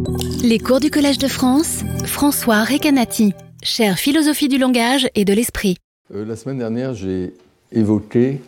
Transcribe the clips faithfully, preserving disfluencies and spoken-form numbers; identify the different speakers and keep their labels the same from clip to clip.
Speaker 1: Les cours du Collège de France, François Recanati, chère philosophie du langage et de l'esprit.
Speaker 2: Euh, la semaine dernière, j'ai évoqué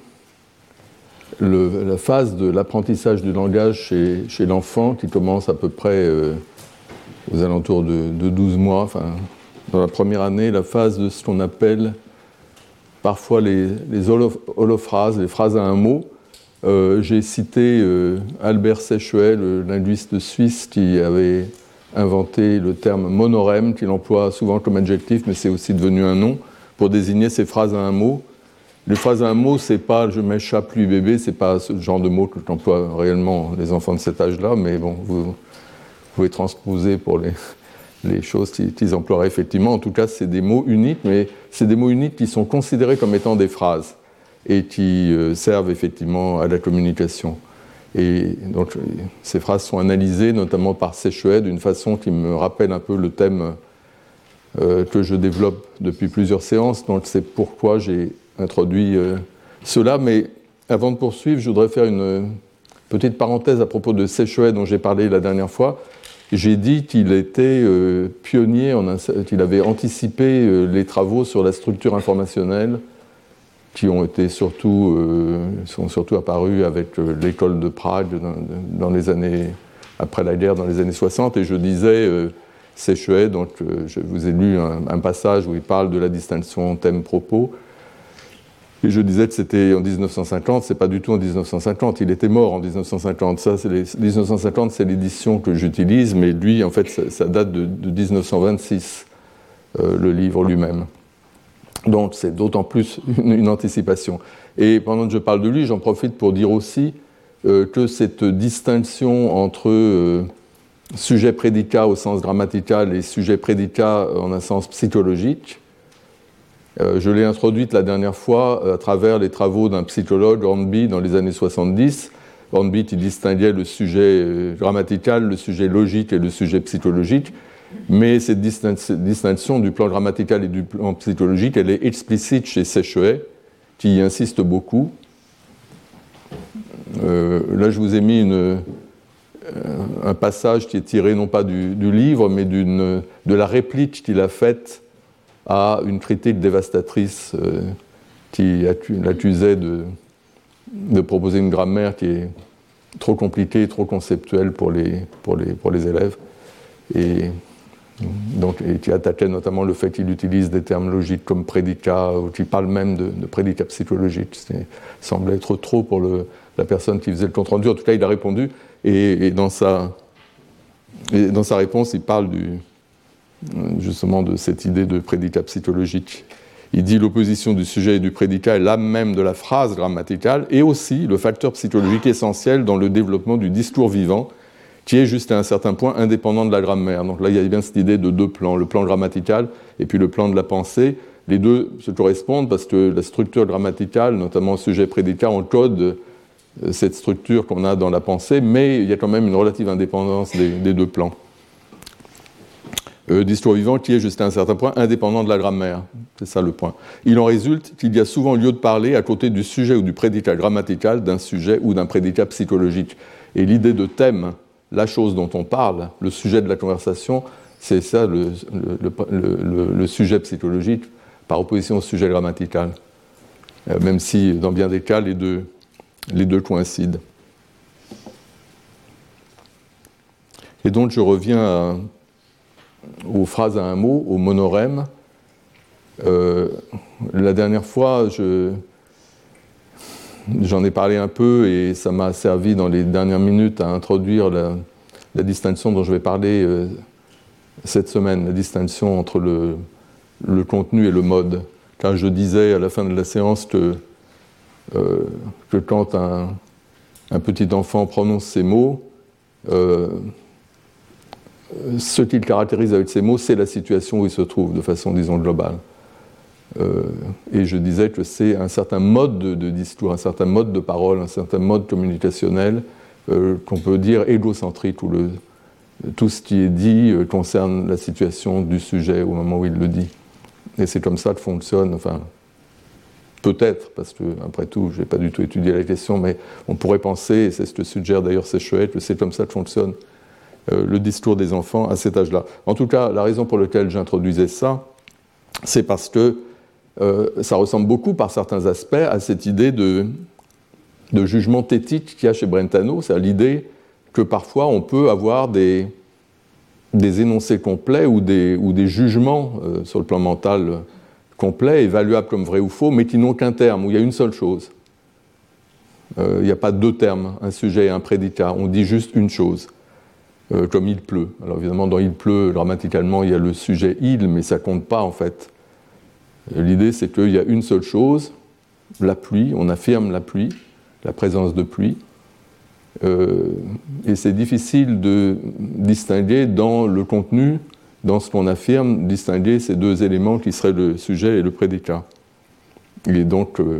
Speaker 2: le, la phase de l'apprentissage du langage chez, chez l'enfant qui commence à peu près euh, aux alentours de, de douze mois. Enfin, dans la première année, la phase de ce qu'on appelle parfois les, les holo, holophrases, les phrases à un mot. Euh, j'ai cité euh, Albert Sechuet, le linguiste suisse, qui avait inventé le terme monorème, qu'il emploie souvent comme adjectif, mais c'est aussi devenu un nom, pour désigner ces phrases à un mot. Les phrases à un mot, c'est pas « je m'échappe, lui bébé », c'est pas ce genre de mot que qu'emploient réellement les enfants de cet âge-là, mais bon, vous, vous pouvez transposer pour les, les choses qu'ils, qu'ils emploieraient effectivement. En tout cas, c'est des mots uniques, mais c'est des mots uniques qui sont considérés comme étant des phrases et qui euh, servent effectivement à la communication. Et donc, ces phrases sont analysées notamment par Sechuet d'une façon qui me rappelle un peu le thème euh, que je développe depuis plusieurs séances. Donc, c'est pourquoi j'ai introduit euh, cela. Mais avant de poursuivre, je voudrais faire une petite parenthèse à propos de Sechuet dont j'ai parlé la dernière fois. J'ai dit qu'il était euh, pionnier, en, qu'il avait anticipé euh, les travaux sur la structure informationnelle qui ont été surtout, euh, sont surtout apparus avec euh, l'école de Prague dans, dans les années, après la guerre, dans les années soixante. Et je disais, euh, Sechuet, donc euh, je vous ai lu un, un passage où il parle de la distinction thème-propos. Et je disais que c'était en dix-neuf cent cinquante, c'est pas du tout en dix-neuf cent cinquante, il était mort en dix-neuf cent cinquante. Ça, c'est les, dix-neuf cent cinquante, c'est l'édition que j'utilise, mais lui, en fait, ça, ça date de, de dix-neuf cent vingt-six, euh, le livre lui-même. Donc c'est d'autant plus une, une anticipation. Et pendant que je parle de lui, j'en profite pour dire aussi euh, que cette distinction entre euh, sujet-prédicat au sens grammatical et sujet-prédicat en un sens psychologique, euh, je l'ai introduite la dernière fois à travers les travaux d'un psychologue, Hornby, dans les années soixante-dix. Hornby qui distinguait le sujet euh, grammatical, le sujet logique et le sujet psychologique. Mais cette distinction du plan grammatical et du plan psychologique, elle est explicite chez Sechuet, qui y insiste beaucoup. Euh, là, je vous ai mis une, euh, un passage qui est tiré non pas du, du livre, mais d'une, de la réplique qu'il a faite à une critique dévastatrice euh, qui l'accusait de, de proposer une grammaire qui est trop compliquée, trop conceptuelle pour les, pour les, pour les élèves. Et donc, et qui attaquait notamment le fait qu'il utilise des termes logiques comme prédicat, ou qu'il parle même de, de prédicat psychologique. Ça semblait être trop pour le, la personne qui faisait le compte-rendu. En tout cas, il a répondu, et, et, dans sa, et dans sa réponse, il parle du, justement de cette idée de prédicat psychologique. Il dit « L'opposition du sujet et du prédicat est l'âme même de la phrase grammaticale, et aussi le facteur psychologique essentiel dans le développement du discours vivant, qui est juste à un certain point indépendant de la grammaire. » Donc là, il y a bien cette idée de deux plans, le plan grammatical et puis le plan de la pensée. Les deux se correspondent parce que la structure grammaticale, notamment sujet-prédicat, encode cette structure qu'on a dans la pensée, mais il y a quand même une relative indépendance des, des deux plans. Euh, discours vivant qui est jusqu'à un certain point indépendant de la grammaire. C'est ça le point. Il en résulte qu'il y a souvent lieu de parler à côté du sujet ou du prédicat grammatical d'un sujet ou d'un prédicat psychologique. Et l'idée de thème, la chose dont on parle, le sujet de la conversation, c'est ça le, le, le, le, le sujet psychologique par opposition au sujet grammatical. Euh, même si, dans bien des cas, les deux, les deux coïncident. Et donc, je reviens à, aux phrases à un mot, au monorème. Euh, la dernière fois, je... J'en ai parlé un peu et ça m'a servi dans les dernières minutes à introduire la, la distinction dont je vais parler euh, cette semaine, la distinction entre le, le contenu et le mode. Car je disais à la fin de la séance que, euh, que quand un, un petit enfant prononce ces mots, euh, ce qu'il caractérise avec ces mots, c'est la situation où il se trouve, de façon, disons, globale. Euh, et je disais que c'est un certain mode de, de discours, un certain mode de parole, un certain mode communicationnel euh, qu'on peut dire égocentrique, où le, tout ce qui est dit euh, concerne la situation du sujet au moment où il le dit. Et c'est comme ça que fonctionne, enfin, peut-être, parce que, après tout, je n'ai pas du tout étudié la question, mais on pourrait penser, et c'est ce que suggère d'ailleurs Sechuet, que c'est comme ça que fonctionne euh, le discours des enfants à cet âge-là. En tout cas, la raison pour laquelle j'introduisais ça, c'est parce que euh, ça ressemble beaucoup par certains aspects à cette idée de, de jugement thétique qu'il y a chez Brentano, c'est-à-dire l'idée que parfois on peut avoir des, des énoncés complets ou des, ou des jugements euh, sur le plan mental euh, complets, évaluables comme vrais ou faux, mais qui n'ont qu'un terme, où il y a une seule chose. Euh, il n'y a pas deux termes, un sujet et un prédicat, on dit juste une chose, euh, comme il pleut. Alors évidemment, dans il pleut, grammaticalement, il y a le sujet il, mais ça ne compte pas en fait. L'idée, c'est qu'il y a une seule chose, la pluie, on affirme la pluie, la présence de pluie, euh, et c'est difficile de distinguer dans le contenu, dans ce qu'on affirme, distinguer ces deux éléments qui seraient le sujet et le prédicat. Et donc, euh,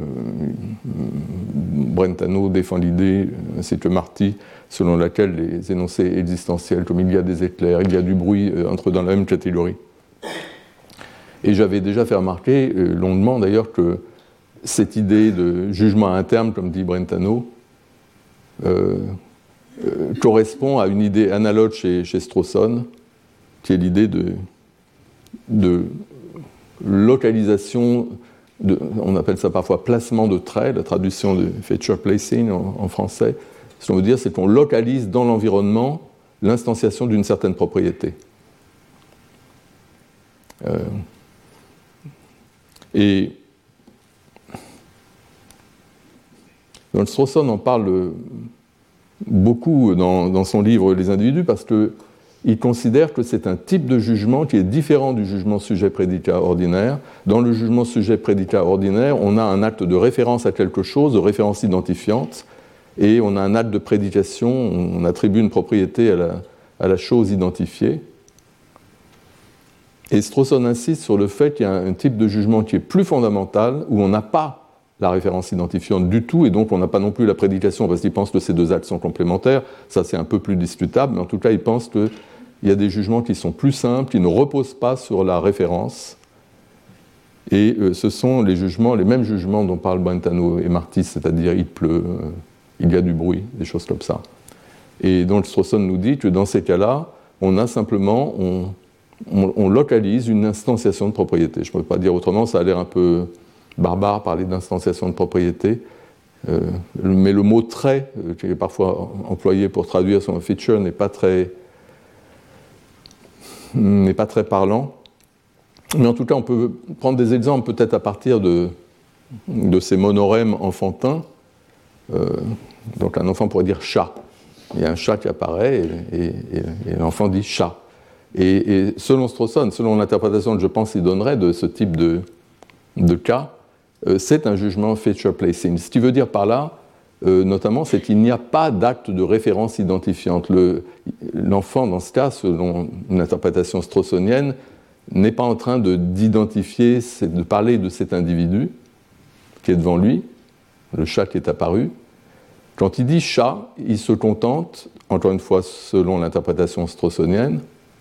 Speaker 2: Brentano défend l'idée, ainsi que Marty, selon laquelle les énoncés existentiels, comme il y a des éclairs, il y a du bruit, euh, entrent dans la même catégorie. Et j'avais déjà fait remarquer, euh, longuement d'ailleurs, que cette idée de jugement interne, comme dit Brentano, euh, euh, correspond à une idée analogue chez, chez Strawson, qui est l'idée de, de localisation, de, on appelle ça parfois placement de traits, la traduction de feature placing en, en français. Ce qu'on veut dire, c'est qu'on localise dans l'environnement l'instanciation d'une certaine propriété. Euh, et donc Strawson en parle beaucoup dans, dans son livre Les individus, parce que il considère que c'est un type de jugement qui est différent du jugement sujet-prédicat ordinaire. Dans le jugement sujet-prédicat ordinaire, on a un acte de référence à quelque chose, de référence identifiante, et on a un acte de prédication, on attribue une propriété à la, à la chose identifiée. Et Strawson insiste sur le fait qu'il y a un type de jugement qui est plus fondamental, où on n'a pas la référence identifiante du tout, et donc on n'a pas non plus la prédication, parce qu'il pense que ces deux actes sont complémentaires. Ça, c'est un peu plus discutable, mais en tout cas, il pense qu'il y a des jugements qui sont plus simples, qui ne reposent pas sur la référence. Et euh, ce sont les jugements, les mêmes jugements dont parlent Brentano et Marty, c'est-à-dire il pleut, euh, il y a du bruit, des choses comme ça. Et donc Strawson nous dit que dans ces cas-là, on a simplement, on, on, on localise une instantiation de propriété. Je ne peux pas dire autrement, ça a l'air un peu barbare parler d'instanciation de propriété, euh, mais le mot trait, euh, qui est parfois employé pour traduire son feature, n'est pas très, n'est pas très parlant. Mais en tout cas, on peut prendre des exemples peut-être à partir de, de ces monorèmes enfantins. Euh, donc un enfant pourrait dire chat. Il y a un chat qui apparaît et, et, et, et l'enfant dit chat. Et, et selon Strawson, selon l'interprétation que je pense qu'il donnerait de ce type de, de cas, euh, c'est un jugement feature placing. Ce qui veut dire par là, euh, notamment, c'est qu'il n'y a pas d'acte de référence identifiante. Le, l'enfant, dans ce cas, selon une interprétation strawsonienne, n'est pas en train de, d'identifier, de parler de cet individu qui est devant lui, le chat qui est apparu. Quand il dit chat, il se contente, encore une fois selon l'interprétation strawsonienne,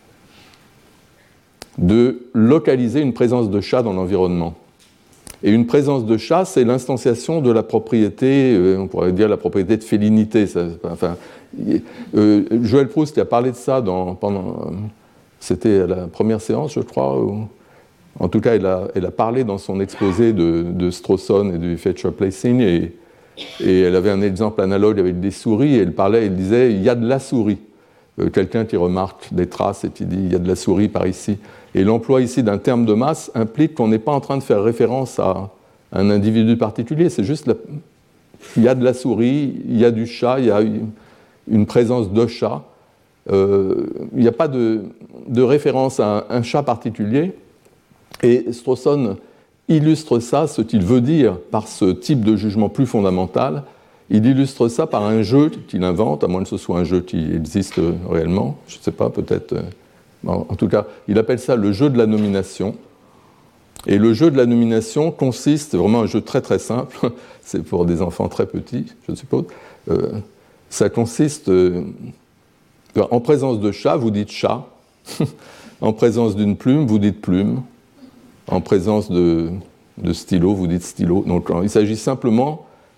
Speaker 2: de localiser une présence de chat dans l'environnement. Et une présence de chat, c'est l'instanciation de la propriété, euh, on pourrait dire la propriété de félinité. Ça, enfin, euh, Joël Proust a parlé de ça dans, pendant, euh, c'était à la première séance, je crois. Ou, en tout cas, elle a, elle a parlé dans son exposé de, de Strawson et du feature placing, et, et elle avait un exemple analogue avec des souris, et elle parlait, elle disait, il y a de la souris. Euh, quelqu'un qui remarque des traces et qui dit, il y a de la souris par ici. Et l'emploi ici d'un terme de masse implique qu'on n'est pas en train de faire référence à un individu particulier, c'est juste, la... il y a de la souris, il y a du chat, il y a une présence de chat. Euh, il n'y a pas de, de référence à un, un chat particulier. Et Strawson illustre ça, ce qu'il veut dire par ce type de jugement plus fondamental. Il illustre ça par un jeu qu'il invente, à moins que ce soit un jeu qui existe réellement, je ne sais pas, peut-être... En tout cas, il appelle ça le jeu de la nomination. Et le jeu de la nomination consiste, c'est vraiment un jeu très très simple, c'est pour des enfants très petits, je suppose. Euh, ça consiste, euh, en présence de chat, vous dites chat. En présence d'une plume, vous dites plume. En présence de, de stylo, vous dites stylo. Donc il s'agit simplement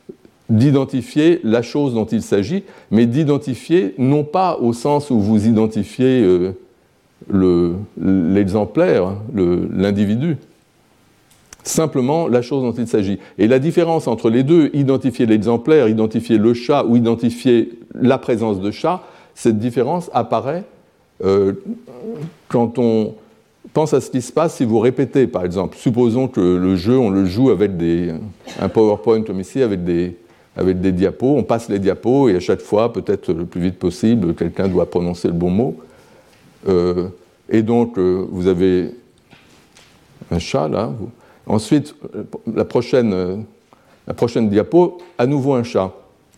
Speaker 2: d'identifier la chose dont il s'agit, mais d'identifier non pas au sens où vous identifiez euh, le, l'exemplaire, le, l'individu, simplement la chose dont il s'agit. Et la différence entre les deux, identifier l'exemplaire, identifier le chat ou identifier la présence de chat, cette différence apparaît euh, quand on pense à ce qui se passe si vous répétez, par exemple. Supposons que le jeu, on le joue avec des, un PowerPoint comme ici, avec des, avec des diapos, on passe les diapos et à chaque fois, peut-être le plus vite possible, quelqu'un doit prononcer le bon mot. Euh, et donc, euh, vous avez un chat là. Vous... Ensuite, la prochaine, euh, la prochaine diapo, à nouveau un chat.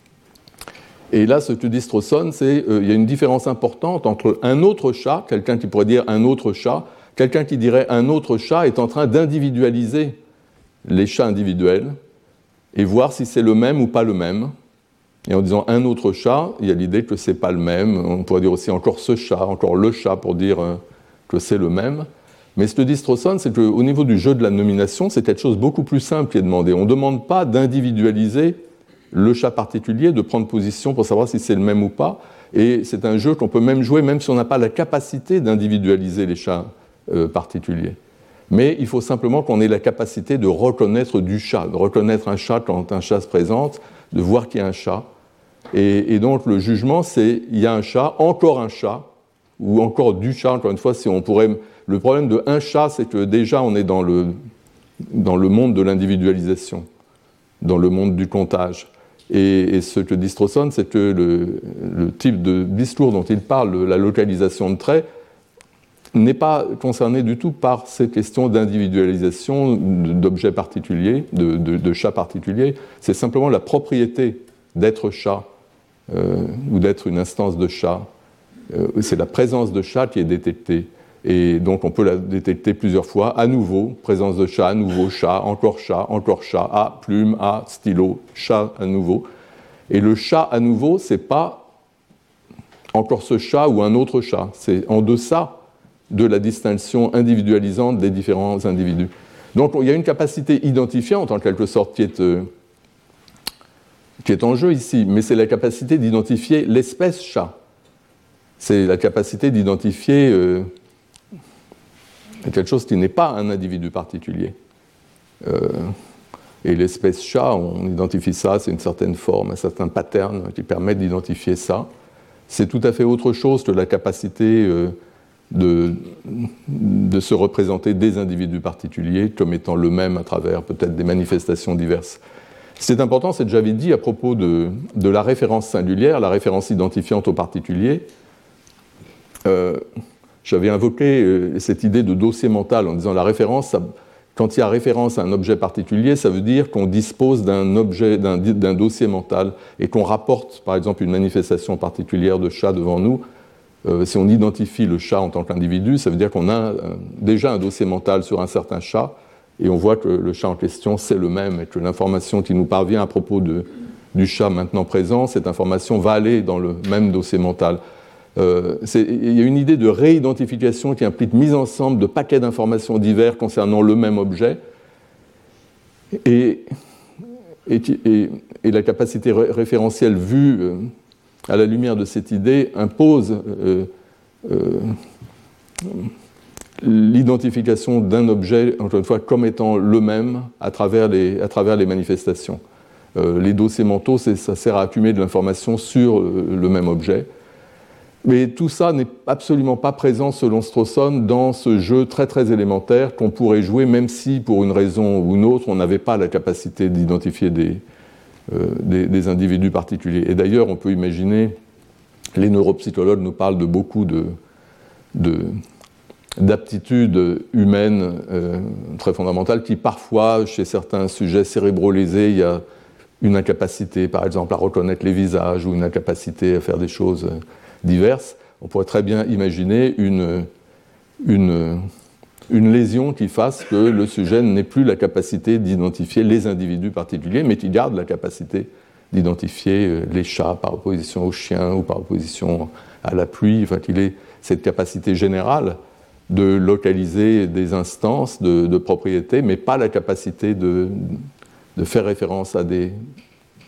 Speaker 2: Et là, ce que dit Strawson, c'est qu'il euh, y a une différence importante entre un autre chat, quelqu'un qui pourrait dire un autre chat, quelqu'un qui dirait un autre chat est en train d'individualiser les chats individuels et voir si c'est le même ou pas le même. Et en disant un autre chat, il y a l'idée que ce n'est pas le même. On pourrait dire aussi encore ce chat, encore le chat pour dire euh, que c'est le même. Mais ce que dit Strawson, c'est qu'au niveau du jeu de la nomination, c'est quelque chose de beaucoup plus simple qui est demandé. On ne demande pas d'individualiser le chat particulier, de prendre position pour savoir si c'est le même ou pas. Et c'est un jeu qu'on peut même jouer, même si on n'a pas la capacité d'individualiser les chats euh, particuliers. Mais il faut simplement qu'on ait la capacité de reconnaître du chat, de reconnaître un chat quand un chat se présente, de voir qu'il y a un chat. Et, et donc le jugement, c'est il y a un chat, encore un chat, ou encore du chat, encore une fois, si on pourrait... Le problème de un chat, c'est que déjà on est dans le, dans le monde de l'individualisation, dans le monde du comptage. Et, et ce que dit Strawson, c'est que le, le type de discours dont il parle, la localisation de traits, n'est pas concerné du tout par ces questions d'individualisation d'objets particuliers, de, de, de chats particuliers. C'est simplement la propriété d'être chat euh, ou d'être une instance de chat. Euh, c'est la présence de chat qui est détectée. Et donc on peut la détecter plusieurs fois, à nouveau, présence de chat, à nouveau, chat, encore chat, encore chat, ah, plume, ah, stylo, chat à nouveau. Et le chat à nouveau, c'est pas encore ce chat ou un autre chat, c'est en deçà de la distinction individualisante des différents individus. Donc il y a une capacité identifiante en quelque sorte qui est, euh, qui est en jeu ici, mais c'est la capacité d'identifier l'espèce chat. C'est la capacité d'identifier euh, quelque chose qui n'est pas un individu particulier. Euh, et l'espèce chat, on identifie ça, c'est une certaine forme, un certain pattern qui permet d'identifier ça. C'est tout à fait autre chose que la capacité euh, de, de se représenter des individus particuliers comme étant le même à travers peut-être des manifestations diverses. C'est important, c'est que j'avais dit à propos de, de la référence singulière, la référence identifiante au particulier. Euh, J'avais invoqué euh, cette idée de dossier mental en disant la référence, ça, quand il y a référence à un objet particulier, ça veut dire qu'on dispose d'un objet, d'un, d'un dossier mental et qu'on rapporte, par exemple, une manifestation particulière de chat devant nous. Euh, si on identifie le chat en tant qu'individu, ça veut dire qu'on a un, déjà un dossier mental sur un certain chat et on voit que le chat en question, c'est le même et que l'information qui nous parvient à propos de, du chat maintenant présent, cette information va aller dans le même dossier mental. Euh, il y a une idée de réidentification qui implique mise ensemble de paquets d'informations divers concernant le même objet et, et, et, et la capacité ré- référentielle vue euh, à la lumière de cette idée impose euh, euh, l'identification d'un objet, encore une fois, comme étant le même à travers les, à travers les manifestations. Euh, les dossiers mentaux, c'est, ça sert à accumuler de l'information sur euh, le même objet. Mais tout ça n'est absolument pas présent, selon Strawson, dans ce jeu très très élémentaire qu'on pourrait jouer, même si, pour une raison ou une autre, on n'avait pas la capacité d'identifier des, euh, des, des individus particuliers. Et d'ailleurs, on peut imaginer, les neuropsychologues nous parlent de beaucoup de, de, d'aptitudes humaines euh, très fondamentales qui, parfois, chez certains sujets cérébrolésés, il y a une incapacité, par exemple, à reconnaître les visages ou une incapacité à faire des choses diverses. On pourrait très bien imaginer une, une, une lésion qui fasse que le sujet n'ait plus la capacité d'identifier les individus particuliers, mais qui garde la capacité d'identifier les chats par opposition aux chiens ou par opposition à la pluie, enfin qu'il ait cette capacité générale de localiser des instances de, de propriété, mais pas la capacité de, de faire référence à des,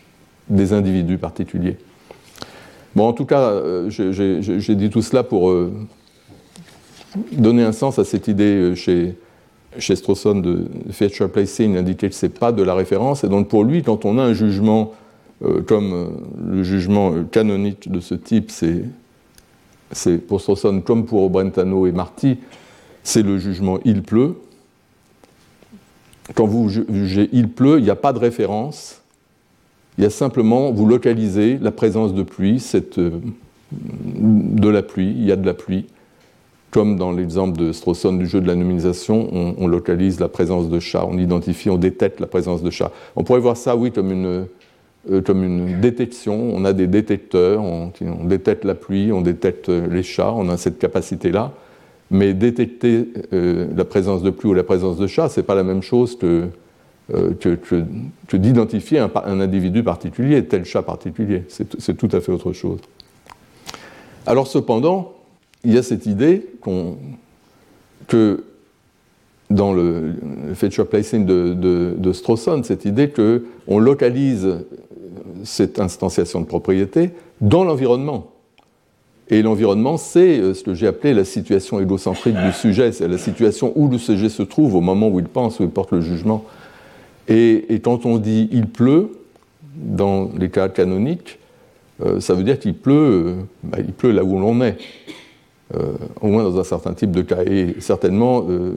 Speaker 2: des individus particuliers. Bon, en tout cas, euh, j'ai, j'ai dit tout cela pour euh, donner un sens à cette idée chez, chez Strawson de feature placing, indiquer que ce n'est pas de la référence, et donc pour lui, quand on a un jugement euh, comme euh, le jugement canonique de ce type, c'est, c'est pour Strawson comme pour Brentano et Marty, c'est le jugement « il pleut ». Quand vous jugez « il pleut », il n'y a pas de référence. Il y a simplement, vous localisez la présence de pluie, cette, euh, de la pluie, il y a de la pluie. Comme dans l'exemple de Strawson du jeu de la nominalisation, on, on localise la présence de chats, on identifie, on détecte la présence de chats. On pourrait voir ça, oui, comme une, euh, comme une détection. On a des détecteurs, on, on détecte la pluie, on détecte les chats, on a cette capacité-là. Mais détecter euh, la présence de pluie ou la présence de chats, ce n'est pas la même chose que... Euh, que, que, que d'identifier un, un individu particulier, tel chat particulier. C'est, c'est tout à fait autre chose. Alors cependant, il y a cette idée qu'on, que dans le, le feature placing de, de, de Strawson, cette idée qu'on localise cette instantiation de propriété dans l'environnement. Et l'environnement, c'est ce que j'ai appelé la situation égocentrique du sujet, c'est la situation où le sujet se trouve au moment où il pense, où il porte le jugement. Et, et quand on dit « il pleut », dans les cas canoniques, euh, ça veut dire qu'il pleut, euh, bah, il pleut là où l'on est, euh, au moins dans un certain type de cas. Et certainement, euh,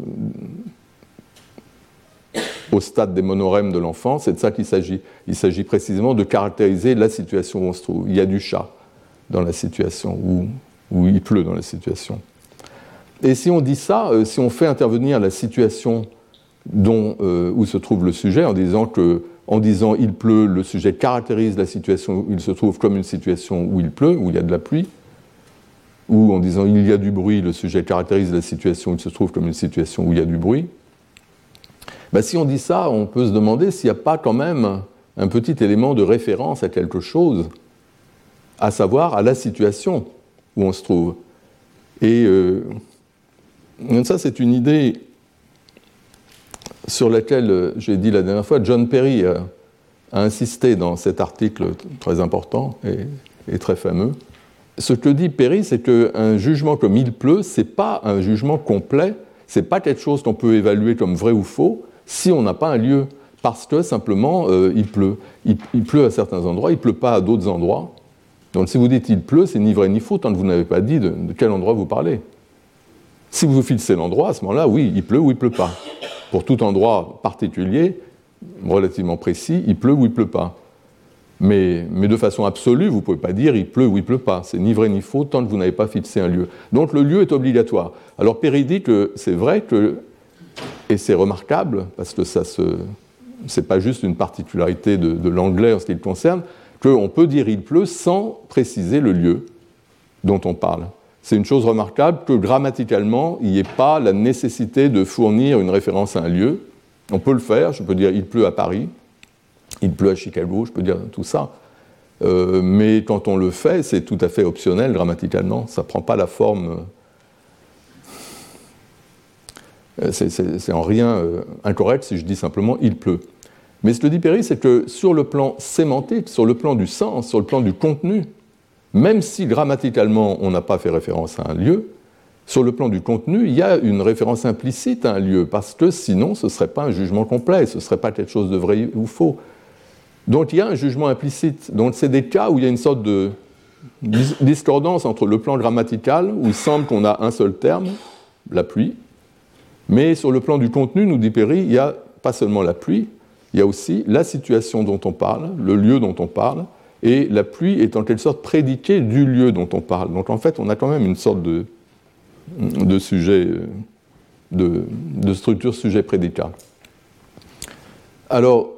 Speaker 2: au stade des monorèmes de l'enfant, c'est de ça qu'il s'agit. Il s'agit précisément de caractériser la situation où on se trouve. Il y a du chat dans la situation, où, où il pleut dans la situation. Et si on dit ça, euh, si on fait intervenir la situation dont, euh, où se trouve le sujet, en disant que, en disant il pleut, le sujet caractérise la situation où il se trouve comme une situation où il pleut, où il y a de la pluie, ou en disant il y a du bruit, le sujet caractérise la situation où il se trouve comme une situation où il y a du bruit. Ben, si on dit ça, on peut se demander s'il n'y a pas quand même un petit élément de référence à quelque chose, à savoir à la situation où on se trouve. Et euh, ça, c'est une idée sur laquelle, j'ai dit la dernière fois, John Perry a, a insisté dans cet article très important et, et très fameux. Ce que dit Perry, c'est qu'un jugement comme il pleut, ce n'est pas un jugement complet, ce n'est pas quelque chose qu'on peut évaluer comme vrai ou faux si on n'a pas un lieu, parce que simplement euh, il pleut. Il, il pleut à certains endroits, il ne pleut pas à d'autres endroits. Donc si vous dites il pleut, c'est ni vrai ni faux tant que vous n'avez pas dit de, de quel endroit vous parlez. Si vous fixez l'endroit, à ce moment-là, oui, il pleut ou il ne pleut pas. Pour tout endroit particulier, relativement précis, il pleut ou il ne pleut pas. Mais, mais de façon absolue, vous ne pouvez pas dire il pleut ou il ne pleut pas. C'est ni vrai ni faux tant que vous n'avez pas fixé un lieu. Donc le lieu est obligatoire. Alors Perry dit que c'est vrai que, et c'est remarquable, parce que ça se, c'est pas juste une particularité de, de l'anglais en ce qui le concerne, qu'on peut dire il pleut sans préciser le lieu dont on parle. C'est une chose remarquable que grammaticalement, il n'y ait pas la nécessité de fournir une référence à un lieu. On peut le faire, je peux dire il pleut à Paris, il pleut à Chicago, je peux dire tout ça. Euh, mais quand on le fait, c'est tout à fait optionnel grammaticalement. Ça ne prend pas la forme. Euh, c'est, c'est, c'est en rien euh, incorrect si je dis simplement il pleut. Mais ce que dit Perry, c'est que sur le plan sémantique, sur le plan du sens, sur le plan du contenu, même si grammaticalement on n'a pas fait référence à un lieu, sur le plan du contenu, il y a une référence implicite à un lieu, parce que sinon ce ne serait pas un jugement complet, ce ne serait pas quelque chose de vrai ou faux. Donc il y a un jugement implicite. Donc c'est des cas où il y a une sorte de discordance entre le plan grammatical, où il semble qu'on a un seul terme, la pluie, mais sur le plan du contenu, nous dit Perry, il n'y a pas seulement la pluie, il y a aussi la situation dont on parle, le lieu dont on parle, et la pluie est en quelque sorte prédiquée du lieu dont on parle. Donc en fait, on a quand même une sorte de, de sujet, de, de structure sujet-prédicat. Alors,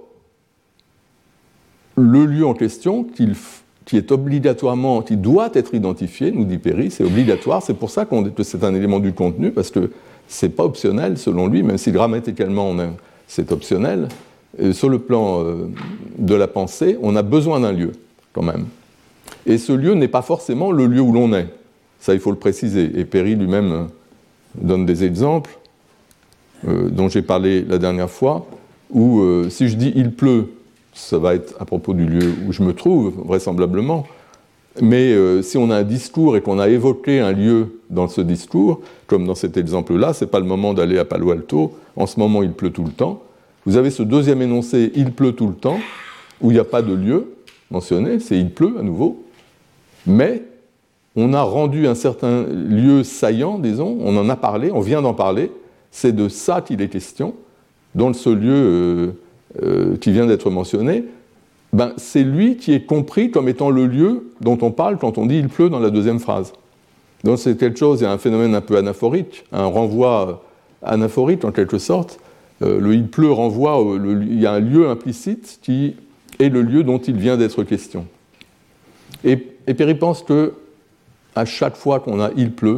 Speaker 2: le lieu en question, qu'il, qui est obligatoirement, qui doit être identifié, nous dit Perry, c'est obligatoire, c'est pour ça qu'on dit que c'est un élément du contenu, parce que c'est pas optionnel selon lui, même si grammaticalement on a, c'est optionnel. Et sur le plan euh, de la pensée, on a besoin d'un lieu, quand même. Et ce lieu n'est pas forcément le lieu où l'on est. Ça, il faut le préciser. Et Perry lui-même euh, donne des exemples euh, dont j'ai parlé la dernière fois, où euh, si je dis « il pleut », ça va être à propos du lieu où je me trouve, vraisemblablement. Mais euh, si on a un discours et qu'on a évoqué un lieu dans ce discours, comme dans cet exemple-là, ce n'est pas le moment d'aller à Palo Alto, en ce moment il pleut tout le temps. Vous avez ce deuxième énoncé, il pleut tout le temps, où il n'y a pas de lieu mentionné, c'est il pleut à nouveau, mais on a rendu un certain lieu saillant, disons, on en a parlé, on vient d'en parler, c'est de ça qu'il est question, dans ce lieu euh, euh, qui vient d'être mentionné. Ben, c'est lui qui est compris comme étant le lieu dont on parle quand on dit « il pleut » dans la deuxième phrase. Donc c'est quelque chose, il y a un phénomène un peu anaphorique, un renvoi anaphorique en quelque sorte. Euh, le « il pleut » renvoie, au, le, il y a un lieu implicite qui est le lieu dont il vient d'être question. Et, et Perry pense que à chaque fois qu'on a « il pleut »,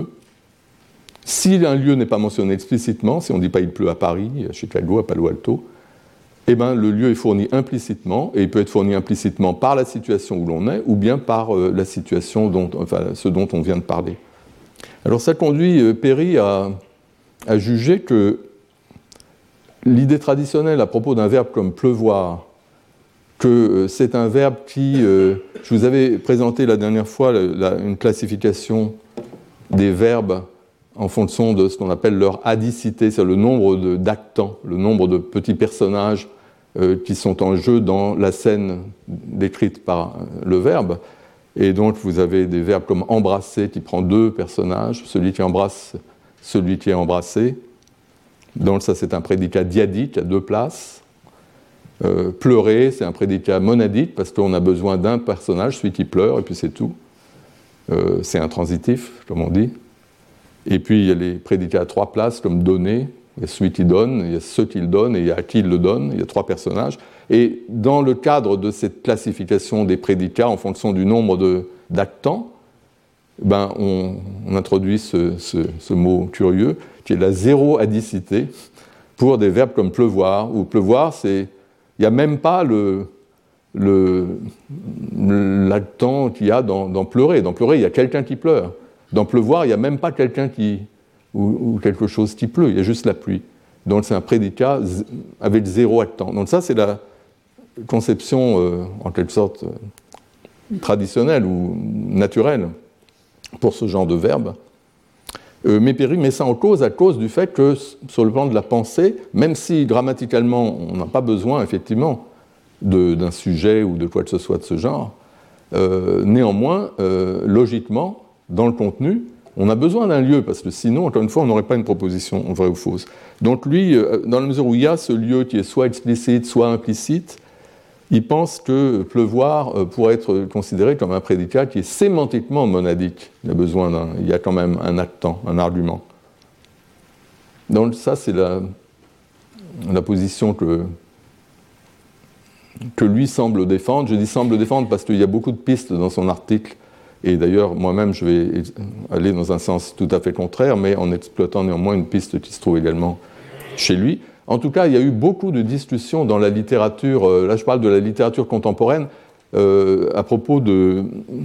Speaker 2: si un lieu n'est pas mentionné explicitement, si on ne dit pas « il pleut à Paris », à Chicago, à Palo Alto, eh ben, le lieu est fourni implicitement, et il peut être fourni implicitement par la situation où l'on est, ou bien par euh, la situation, dont, enfin, ce dont on vient de parler. Alors ça conduit euh, Perry à, à juger que l'idée traditionnelle à propos d'un verbe comme pleuvoir, que euh, c'est un verbe qui... Euh, je vous avais présenté la dernière fois la, la, une classification des verbes en fonction de ce qu'on appelle leur adicité, c'est le nombre de, d'actants, le nombre de petits personnages euh, qui sont en jeu dans la scène décrite par le verbe. Et donc vous avez des verbes comme embrasser qui prend deux personnages, celui qui embrasse, celui qui est embrassé. Donc ça c'est un prédicat dyadique à deux places. Euh, pleurer, c'est un prédicat monadique parce qu'on a besoin d'un personnage, celui qui pleure, et puis c'est tout. Euh, c'est intransitif, comme on dit. Et puis il y a les prédicats à trois places, comme donner. Il y a celui qui donne, il y a ceux qui le donnent, et il y a à qui il le donne. Il y a trois personnages. Et dans le cadre de cette classification des prédicats en fonction du nombre de, d'actants, ben on, on introduit ce, ce, ce mot curieux, qui est la zéro-adicité, pour des verbes comme pleuvoir. Ou pleuvoir, c'est... Il n'y a même pas le, le, l'actant qu'il y a dans, dans pleurer. Dans pleurer, il y a quelqu'un qui pleure. Dans pleuvoir, il n'y a même pas quelqu'un qui... Ou, ou quelque chose qui pleut, il y a juste la pluie. Donc c'est un prédicat avec zéro actant. Donc ça, c'est la conception, euh, en quelque sorte, euh, traditionnelle ou naturelle pour ce genre de verbe. Euh, mais Perry met ça en cause à cause du fait que, sur le plan de la pensée, même si grammaticalement, on n'a pas besoin, effectivement, de, d'un sujet ou de quoi que ce soit de ce genre, euh, néanmoins, euh, logiquement, dans le contenu, on a besoin d'un lieu, parce que sinon, encore une fois, on n'aurait pas une proposition vraie ou fausse. Donc lui, dans la mesure où il y a ce lieu qui est soit explicite, soit implicite, il pense que pleuvoir pourrait être considéré comme un prédicat qui est sémantiquement monadique. Il y a besoin d'un, il y a quand même un actant, un argument. Donc ça, c'est la, la position que, que lui semble défendre. Je dis semble défendre parce qu'il y a beaucoup de pistes dans son article. Et d'ailleurs, moi-même, je vais aller dans un sens tout à fait contraire, mais en exploitant néanmoins une piste qui se trouve également chez lui. En tout cas, il y a eu beaucoup de discussions dans la littérature, euh, là je parle de la littérature contemporaine, euh, à propos de,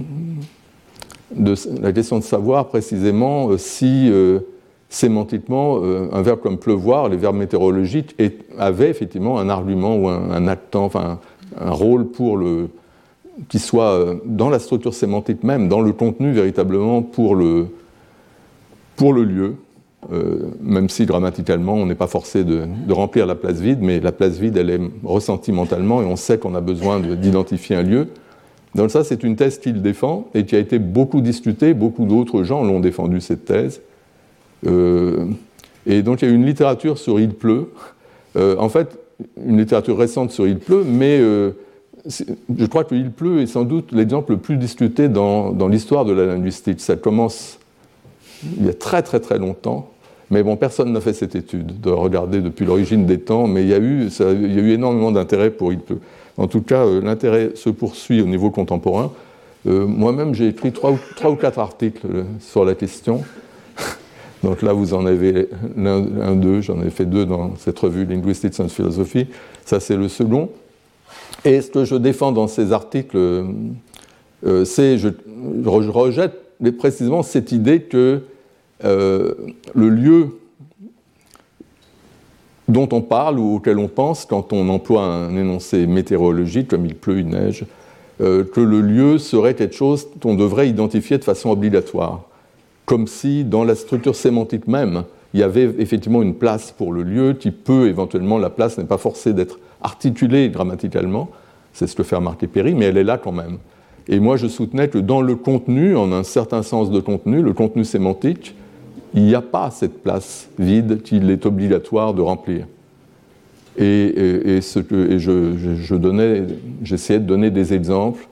Speaker 2: de la question de savoir précisément euh, si, euh, sémantiquement, euh, un verbe comme pleuvoir, les verbes météorologiques, est, avait effectivement un argument ou un, un actant, enfin un, un rôle pour le... qui soit dans la structure sémantique même, dans le contenu véritablement pour le, pour le lieu, euh, même si grammaticalement on n'est pas forcé de, de remplir la place vide, mais la place vide elle est ressentie mentalement et on sait qu'on a besoin de, d'identifier un lieu. Donc ça c'est une thèse qu'il défend et qui a été beaucoup discutée, beaucoup d'autres gens l'ont défendu cette thèse. Euh, et donc il y a une littérature sur il pleut, euh, en fait une littérature récente sur il pleut, mais euh, je crois que il pleut est sans doute l'exemple le plus discuté dans, dans l'histoire de la linguistique. Ça commence il y a très très très longtemps, mais bon, personne n'a fait cette étude de regarder depuis l'origine des temps, mais il y a eu, ça, il y a eu énormément d'intérêt pour il pleut. En tout cas, euh, l'intérêt se poursuit au niveau contemporain. Euh, moi-même, j'ai écrit trois ou, trois ou quatre articles euh, sur la question. Donc là, vous en avez l'un, un, deux, j'en ai fait deux dans cette revue Linguistics and Philosophy. Ça, c'est le second. Et ce que je défends dans ces articles, euh, c'est, je, je rejette précisément cette idée que euh, le lieu dont on parle ou auquel on pense quand on emploie un énoncé météorologique, comme il pleut, il neige, euh, que le lieu serait quelque chose qu'on devrait identifier de façon obligatoire, comme si dans la structure sémantique même, il y avait effectivement une place pour le lieu qui peut éventuellement, la place n'est pas forcée d'être articulée grammaticalement, c'est ce que fait remarquer Perry, mais elle est là quand même. Et moi je soutenais que dans le contenu, en un certain sens de contenu, le contenu sémantique, il n'y a pas cette place vide qu'il est obligatoire de remplir. Et, et, et, ce que, et je, je, je donnais, j'essayais de donner des exemples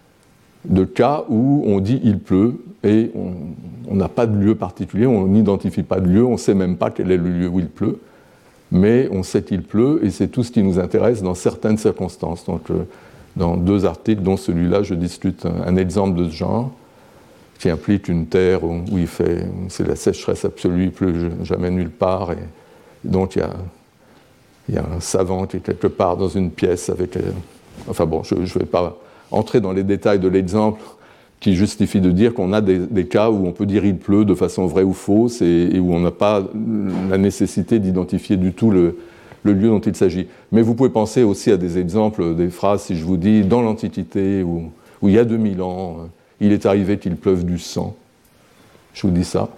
Speaker 2: de cas où on dit « il pleut » et on n'a pas de lieu particulier, on n'identifie pas de lieu, on ne sait même pas quel est le lieu où il pleut, mais on sait qu'il pleut et c'est tout ce qui nous intéresse dans certaines circonstances. Donc, euh, dans deux articles, dont celui-là, je discute un, un exemple de ce genre, qui implique une terre où, où il fait, c'est la sécheresse absolue, il pleut jamais nulle part, et donc il y a, il y a un savant qui est quelque part dans une pièce avec... Euh, enfin bon, je ne vais pas entrer dans les détails de l'exemple qui justifie de dire qu'on a des, des cas où on peut dire il pleut de façon vraie ou fausse et, et où on n'a pas la nécessité d'identifier du tout le, le lieu dont il s'agit. Mais vous pouvez penser aussi à des exemples, des phrases, si je vous dis dans l'Antiquité, où, où il y a deux mille ans, il est arrivé qu'il pleuve du sang. Je vous dis ça.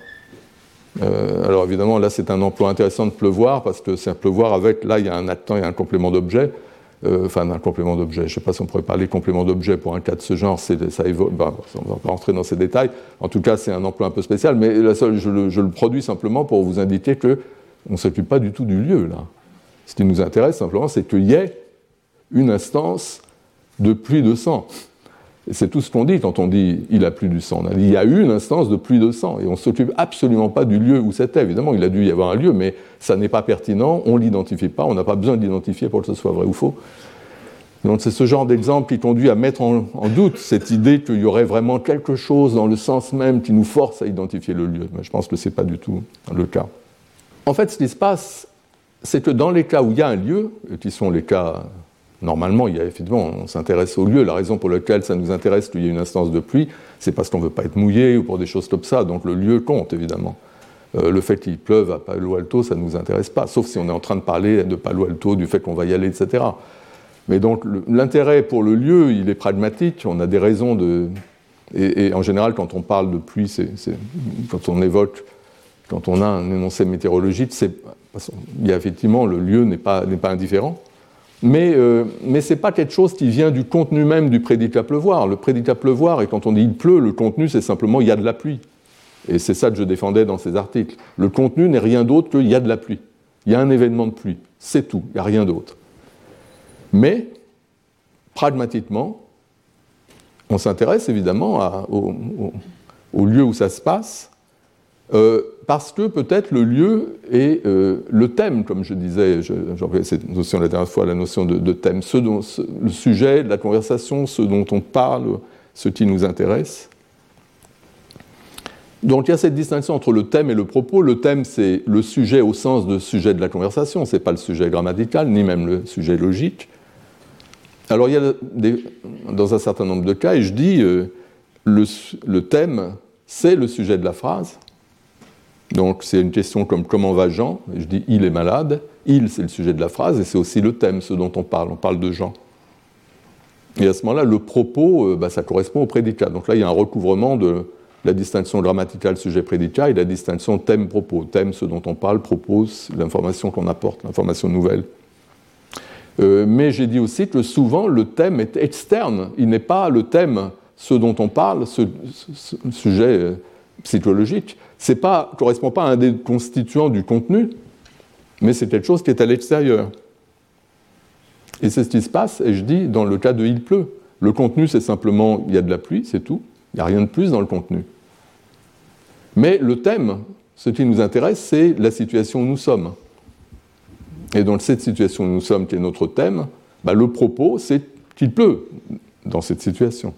Speaker 2: Euh, alors évidemment, là c'est un emploi intéressant de pleuvoir, parce que c'est un pleuvoir avec, là il y a un actant et un complément d'objet. Euh, enfin, un complément d'objet. Je ne sais pas si on pourrait parler complément d'objet pour un cas de ce genre, c'est, ça évoque, ben, on ne va pas rentrer dans ces détails. En tout cas, c'est un emploi un peu spécial, mais la seule, je, le, je le produis simplement pour vous indiquer qu'on ne s'occupe pas du tout du lieu, là. Ce qui nous intéresse simplement, c'est qu'il y ait une instance de pluie de sang. Et c'est tout ce qu'on dit quand on dit « il a plu du sang ». On a dit « il y a eu une instance de pluie de sang ». Et on ne s'occupe absolument pas du lieu où c'était. Évidemment, il a dû y avoir un lieu, mais ça n'est pas pertinent, on ne l'identifie pas, on n'a pas besoin de l'identifier pour que ce soit vrai ou faux. Donc c'est ce genre d'exemple qui conduit à mettre en, en doute cette idée qu'il y aurait vraiment quelque chose dans le sens même qui nous force à identifier le lieu. Mais je pense que ce n'est pas du tout le cas. En fait, ce qui se passe, c'est que dans les cas où il y a un lieu, qui sont les cas... Normalement, il y a, effectivement, on s'intéresse au lieu. La raison pour laquelle ça nous intéresse qu'il y ait une instance de pluie, c'est parce qu'on ne veut pas être mouillé ou pour des choses comme ça. Donc le lieu compte, évidemment. Euh, le fait qu'il pleuve à Palo Alto, ça ne nous intéresse pas, sauf si on est en train de parler de Palo Alto, du fait qu'on va y aller, et cetera. Mais donc le, l'intérêt pour le lieu, il est pragmatique. On a des raisons de... Et, et en général, quand on parle de pluie, c'est, c'est... quand on évoque, quand on a un énoncé météorologique, c'est... il y a effectivement, le lieu n'est pas, n'est pas indifférent. Mais, euh, mais ce n'est pas quelque chose qui vient du contenu même du prédicat pleuvoir. Le prédicat pleuvoir, et quand on dit il pleut, le contenu c'est simplement il y a de la pluie. Et c'est ça que je défendais dans ces articles. Le contenu n'est rien d'autre qu'il y a de la pluie. Il y a un événement de pluie. C'est tout, il n'y a rien d'autre. Mais, pragmatiquement, on s'intéresse évidemment à, au, au, au lieu où ça se passe, euh, parce que peut-être le lieu est euh, le thème, comme je disais, je, j'employais cette notion la dernière fois, la notion de, de thème, ce dont, ce, le sujet de la conversation, ce dont on parle, ce qui nous intéresse. Donc il y a cette distinction entre le thème et le propos. Le thème, c'est le sujet au sens de sujet de la conversation, ce n'est pas le sujet grammatical, ni même le sujet logique. Alors il y a des, dans un certain nombre de cas, et je dis, euh, le, le thème, c'est le sujet de la phrase. Donc c'est une question comme « Comment va Jean ?» et je dis « Il est malade ». « Il », c'est le sujet de la phrase, et c'est aussi le thème, ce dont on parle. On parle de Jean. Et à ce moment-là, le propos, euh, bah, ça correspond au prédicat. Donc là, il y a un recouvrement de la distinction grammaticale sujet-prédicat et la distinction thème-propos. Thème, ce dont on parle, propos, l'information qu'on apporte, l'information nouvelle. Euh, mais j'ai dit aussi que souvent, le thème est externe. Il n'est pas le thème, ce dont on parle, ce, ce, ce sujet euh, psychologique. Ce ne correspond pas à un des constituants du contenu, mais c'est quelque chose qui est à l'extérieur. Et c'est ce qui se passe, et je dis, dans le cas de « il pleut ». Le contenu, c'est simplement « il y a de la pluie », c'est tout. Il n'y a rien de plus dans le contenu. Mais le thème, ce qui nous intéresse, c'est la situation où nous sommes. Et dans cette situation où nous sommes, qui est notre thème, bah, le propos, c'est qu'il pleut dans cette situation.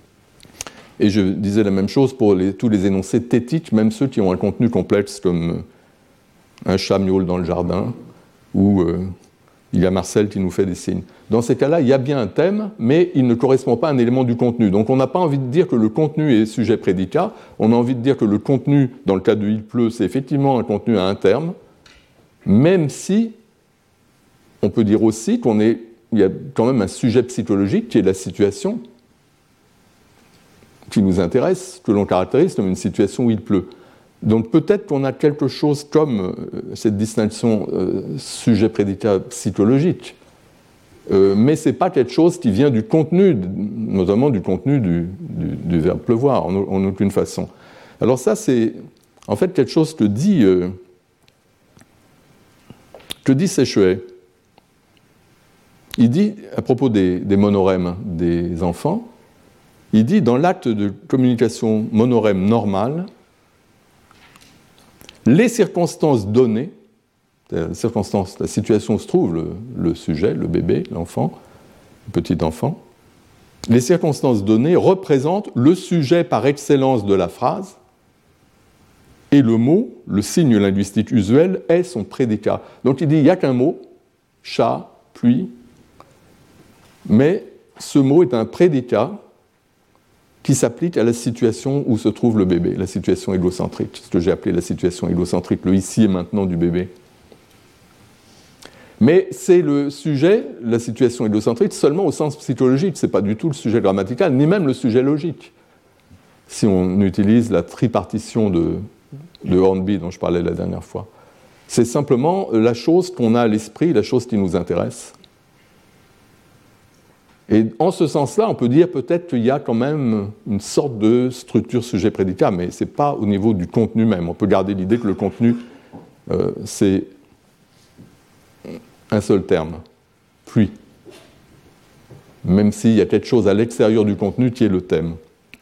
Speaker 2: Et je disais la même chose pour les, tous les énoncés thétiques, même ceux qui ont un contenu complexe comme un chat miaule dans le jardin, ou euh, il y a Marcel qui nous fait des signes. Dans ces cas-là, il y a bien un thème, mais il ne correspond pas à un élément du contenu. Donc on n'a pas envie de dire que le contenu est sujet-prédicat, on a envie de dire que le contenu, dans le cas de « il pleut », c'est effectivement un contenu à un terme, même si on peut dire aussi qu'on est, il y a quand même un sujet psychologique qui est la situation qui nous intéresse, que l'on caractérise comme une situation où il pleut. Donc peut-être qu'on a quelque chose comme euh, cette distinction euh, sujet-prédicat psychologique, euh, mais ce n'est pas quelque chose qui vient du contenu, notamment du contenu du, du, du verbe pleuvoir, en, en aucune façon. Alors ça, c'est en fait quelque chose que dit, euh, que dit Séchelet. Il dit, à propos des, des monorèmes des enfants, il dit, dans l'acte de communication monorème normale, les circonstances données, la circonstance, la situation où se trouve le, le sujet, le bébé, l'enfant, le petit enfant, les circonstances données représentent le sujet par excellence de la phrase, et le mot, le signe linguistique usuel, est son prédicat. Donc il dit, il n'y a qu'un mot, chat, pluie, mais ce mot est un prédicat qui s'applique à la situation où se trouve le bébé, la situation égocentrique, ce que j'ai appelé la situation égocentrique, le ici et maintenant du bébé. Mais c'est le sujet, la situation égocentrique, seulement au sens psychologique, ce n'est pas du tout le sujet grammatical, ni même le sujet logique. Si on utilise la tripartition de, de Hornby dont je parlais la dernière fois. C'est simplement la chose qu'on a à l'esprit, la chose qui nous intéresse. Et en ce sens-là, on peut dire peut-être qu'il y a quand même une sorte de structure sujet-prédicat, mais ce n'est pas au niveau du contenu même. On peut garder l'idée que le contenu, euh, c'est un seul terme, puis, même s'il y a quelque chose à l'extérieur du contenu qui est le thème.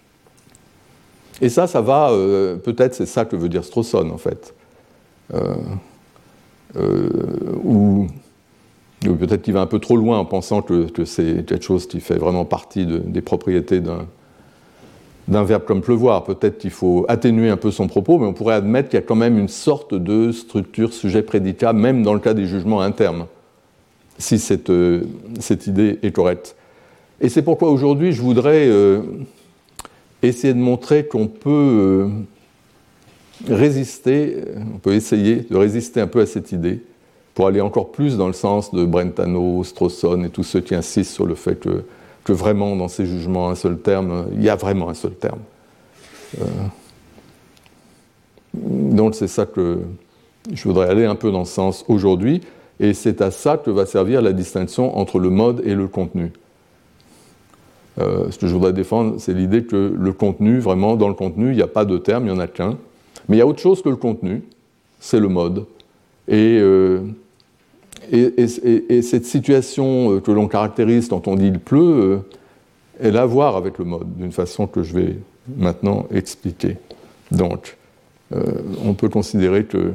Speaker 2: Et ça, ça va, euh, peut-être c'est ça que veut dire Strawson, en fait. Euh, euh, ou... Peut-être qu'il va un peu trop loin en pensant que, que c'est quelque chose qui fait vraiment partie de, des propriétés d'un, d'un verbe comme pleuvoir. Peut-être qu'il faut atténuer un peu son propos, mais on pourrait admettre qu'il y a quand même une sorte de structure sujet-prédicat, même dans le cas des jugements internes, si cette, euh, cette idée est correcte. Et c'est pourquoi aujourd'hui je voudrais euh, essayer de montrer qu'on peut euh, résister, on peut essayer de résister un peu à cette idée, pour aller encore plus dans le sens de Brentano, Strawson et tous ceux qui insistent sur le fait que, que vraiment dans ces jugements un seul terme, il y a vraiment un seul terme. Euh, donc c'est ça que je voudrais aller un peu dans ce sens aujourd'hui, et c'est à ça que va servir la distinction entre le mode et le contenu. Euh, ce que je voudrais défendre, c'est l'idée que le contenu, vraiment dans le contenu, il n'y a pas de terme, il n'y en a qu'un, mais il y a autre chose que le contenu, c'est le mode. Et... Euh, Et, et, et cette situation que l'on caractérise quand on dit il pleut, elle a à voir avec le mode, d'une façon que je vais maintenant expliquer. Donc, euh, on peut considérer que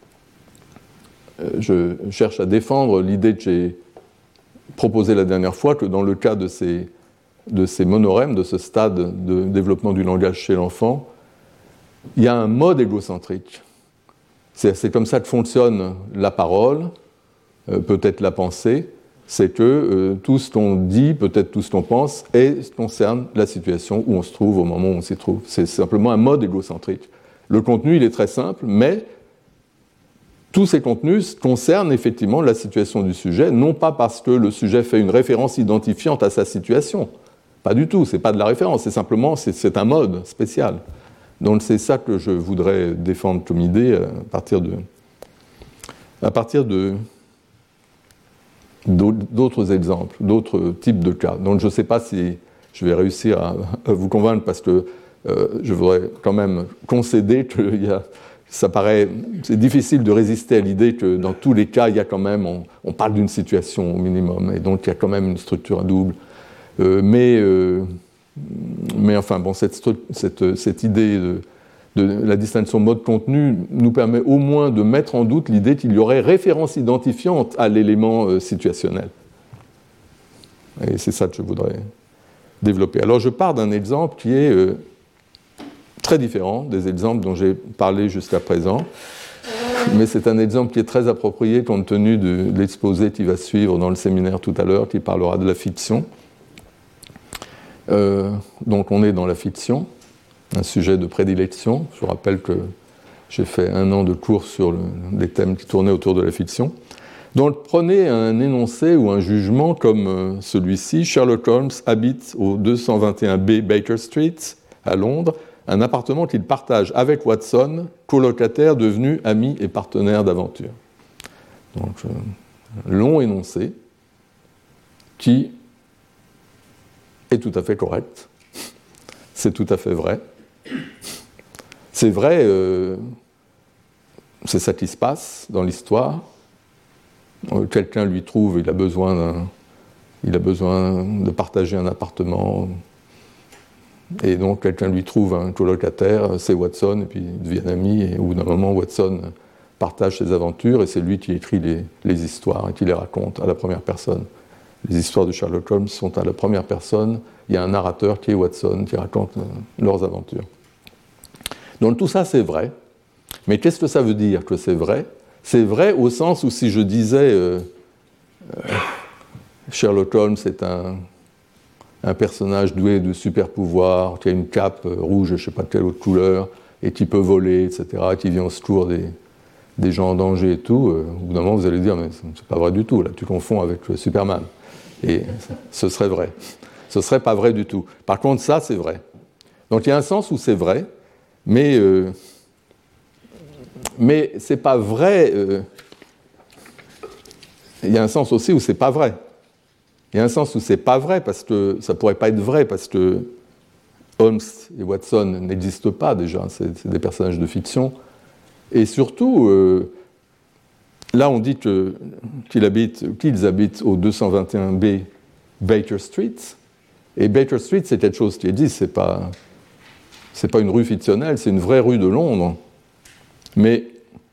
Speaker 2: je cherche à défendre l'idée que j'ai proposée la dernière fois, que dans le cas de ces, de ces monorèmes, de ce stade de développement du langage chez l'enfant, il y a un mode égocentrique. C'est, c'est comme ça que fonctionne la parole, Euh, peut-être la pensée, c'est que euh, tout ce qu'on dit, peut-être tout ce qu'on pense, est, concerne la situation où on se trouve au moment où on s'y trouve. C'est simplement un mode égocentrique. Le contenu, il est très simple, mais tous ces contenus concernent effectivement la situation du sujet, non pas parce que le sujet fait une référence identifiante à sa situation. Pas du tout, c'est pas de la référence, c'est simplement, c'est, c'est un mode spécial. Donc c'est ça que je voudrais défendre comme idée à partir de... À partir de d'autres exemples, d'autres types de cas. Donc je ne sais pas si je vais réussir à, à vous convaincre parce que euh, je voudrais quand même concéder que il y a, ça paraît, c'est difficile de résister à l'idée que dans tous les cas, il y a quand même, on, on parle d'une situation au minimum, et donc il y a quand même une structure à double. Euh, mais, euh, mais enfin, bon, cette, cette, cette idée de de la distinction mode-contenu nous permet au moins de mettre en doute l'idée qu'il y aurait référence identifiante à l'élément euh, situationnel. Et c'est ça que je voudrais développer. Alors je pars d'un exemple qui est euh, très différent des exemples dont j'ai parlé jusqu'à présent, mais c'est un exemple qui est très approprié compte tenu de, de l'exposé qui va suivre dans le séminaire tout à l'heure, qui parlera de la fiction. Euh, donc on est dans la fiction, un sujet de prédilection. Je vous rappelle que j'ai fait un an de cours sur le, les thèmes qui tournaient autour de la fiction. Donc prenez un énoncé ou un jugement comme celui-ci. Sherlock Holmes habite au deux cent vingt et un B Baker Street à Londres, un appartement qu'il partage avec Watson, colocataire devenu ami et partenaire d'aventure. Donc, un long énoncé qui est tout à fait correct. C'est tout à fait vrai. C'est vrai, euh, c'est ça qui se passe dans l'histoire. Quelqu'un lui trouve, il a besoin d'un, il a besoin de partager un appartement. Et donc, quelqu'un lui trouve un colocataire, c'est Watson, et puis ils deviennent amis, et au bout d'un moment, Watson partage ses aventures, et c'est lui qui écrit les, les histoires, et qui les raconte à la première personne. Les histoires de Sherlock Holmes sont à la première personne, il y a un narrateur qui est Watson, qui raconte leurs aventures. Donc tout ça, c'est vrai. Mais qu'est-ce que ça veut dire que c'est vrai ? C'est vrai au sens où si je disais euh, euh, Sherlock Holmes est un... un personnage doué de super pouvoirs, qui a une cape rouge, je ne sais pas de quelle autre couleur, et qui peut voler, et cetera, qui vient au secours des, des gens en danger et tout, euh, au bout d'un moment, vous allez dire, mais c'est pas vrai du tout, là, tu confonds avec Superman. Et ce serait vrai. Ce serait pas vrai du tout. Par contre, ça, c'est vrai. Donc, il y a un sens où c'est vrai, mais, euh, mais c'est pas vrai. Euh, il y a un sens aussi où c'est pas vrai. Il y a un sens où c'est pas vrai, parce que ça pourrait pas être vrai, parce que Holmes et Watson n'existent pas déjà, c'est, c'est des personnages de fiction. Et surtout, euh, là on dit que, qu'ils, habitent, qu'ils habitent au deux cent vingt et un B Baker Street, et Baker Street c'est quelque chose qui existe, c'est pas, c'est pas une rue fictionnelle, c'est une vraie rue de Londres. Mais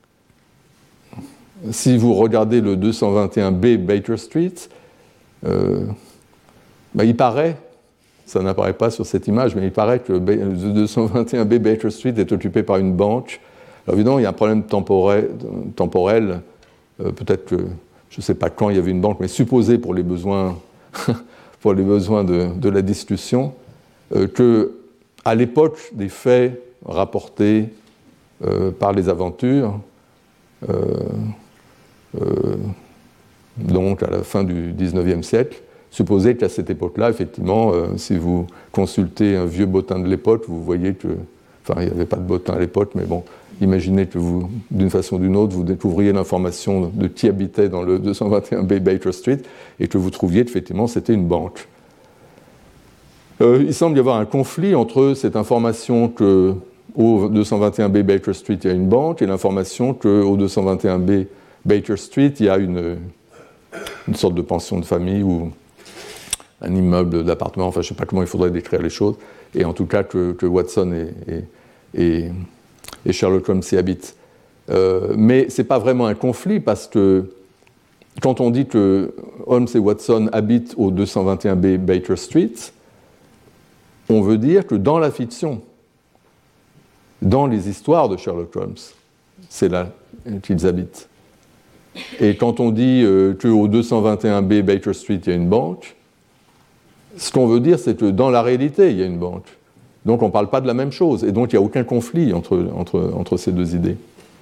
Speaker 2: si vous regardez le deux cent vingt et un B Baker Street, Euh, ben il paraît, ça n'apparaît pas sur cette image, mais il paraît que le deux cent vingt et un B Baker Street est occupé par une banque. Alors évidemment, il y a un problème temporel, temporel euh, peut-être que, je ne sais pas quand il y avait une banque, mais supposé pour les besoins, pour les besoins de, de la discussion, euh, qu'à l'époque des faits rapportés euh, par les aventures, euh, euh, donc à la fin du dix-neuvième siècle, supposez qu'à cette époque-là, effectivement, euh, si vous consultez un vieux bottin de l'époque, vous voyez que, enfin, il n'y avait pas de bottin à l'époque, mais bon, imaginez que vous, d'une façon ou d'une autre, vous découvriez l'information de qui habitait dans le deux cent vingt et un B Baker Street, et que vous trouviez qu'effectivement, c'était une banque. Euh, il semble y avoir un conflit entre cette information qu'au deux cent vingt et un B Baker Street, il y a une banque, et l'information qu'au deux cent vingt et un B Baker Street, il y a une... une sorte de pension de famille ou un immeuble d'appartement, enfin je ne sais pas comment il faudrait décrire les choses, et en tout cas que, que Watson et, et, et, et Sherlock Holmes y habitent. Euh, mais ce n'est pas vraiment un conflit, parce que quand on dit que Holmes et Watson habitent au deux cent vingt et un B Baker Street, on veut dire que dans la fiction, dans les histoires de Sherlock Holmes, c'est là qu'ils habitent. Et quand on dit euh, qu'au deux cent vingt et un B Baker Street, il y a une banque, ce qu'on veut dire, c'est que dans la réalité, il y a une banque. Donc on ne parle pas de la même chose, et donc il n'y a aucun conflit entre, entre, entre ces deux idées.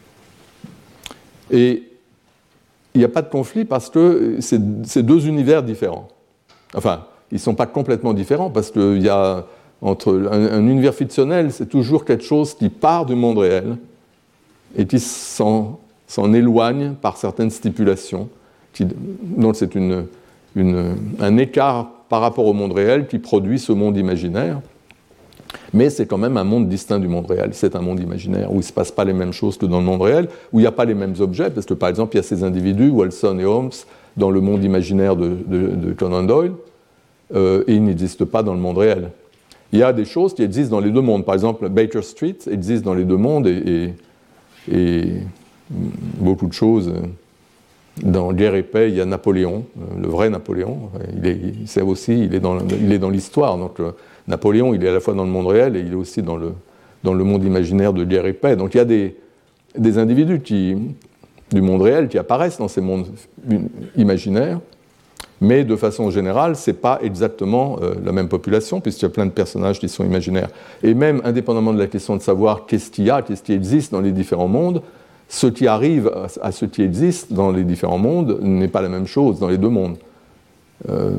Speaker 2: Et il n'y a pas de conflit parce que c'est, c'est deux univers différents. Enfin, ils ne sont pas complètement différents, parce qu'il y a entre un, un univers fictionnel, c'est toujours quelque chose qui part du monde réel et qui s'en... s'en éloigne par certaines stipulations. Qui, donc c'est une, une, un écart par rapport au monde réel qui produit ce monde imaginaire. Mais c'est quand même un monde distinct du monde réel. C'est un monde imaginaire où il ne se passe pas les mêmes choses que dans le monde réel, où il n'y a pas les mêmes objets, parce que par exemple, il y a ces individus, Watson et Holmes, dans le monde imaginaire de, de, de Conan Doyle, euh, et ils n'existent pas dans le monde réel. Il y a des choses qui existent dans les deux mondes. Par exemple, Baker Street existe dans les deux mondes, et... et, et beaucoup de choses. Dans Guerre et Paix, il y a Napoléon, le vrai Napoléon. Il est, c'est aussi, il est dans, il est dans l'histoire. Donc Napoléon, il est à la fois dans le monde réel et il est aussi dans le, dans le monde imaginaire de Guerre et Paix. Donc il y a des, des individus qui, du monde réel qui apparaissent dans ces mondes imaginaires, mais de façon générale, ce n'est pas exactement euh, la même population, puisqu'il y a plein de personnages qui sont imaginaires. Et même indépendamment de la question de savoir qu'est-ce qu'il y a, qu'est-ce qui existe dans les différents mondes, ce qui arrive à ce qui existe dans les différents mondes n'est pas la même chose dans les deux mondes. Euh,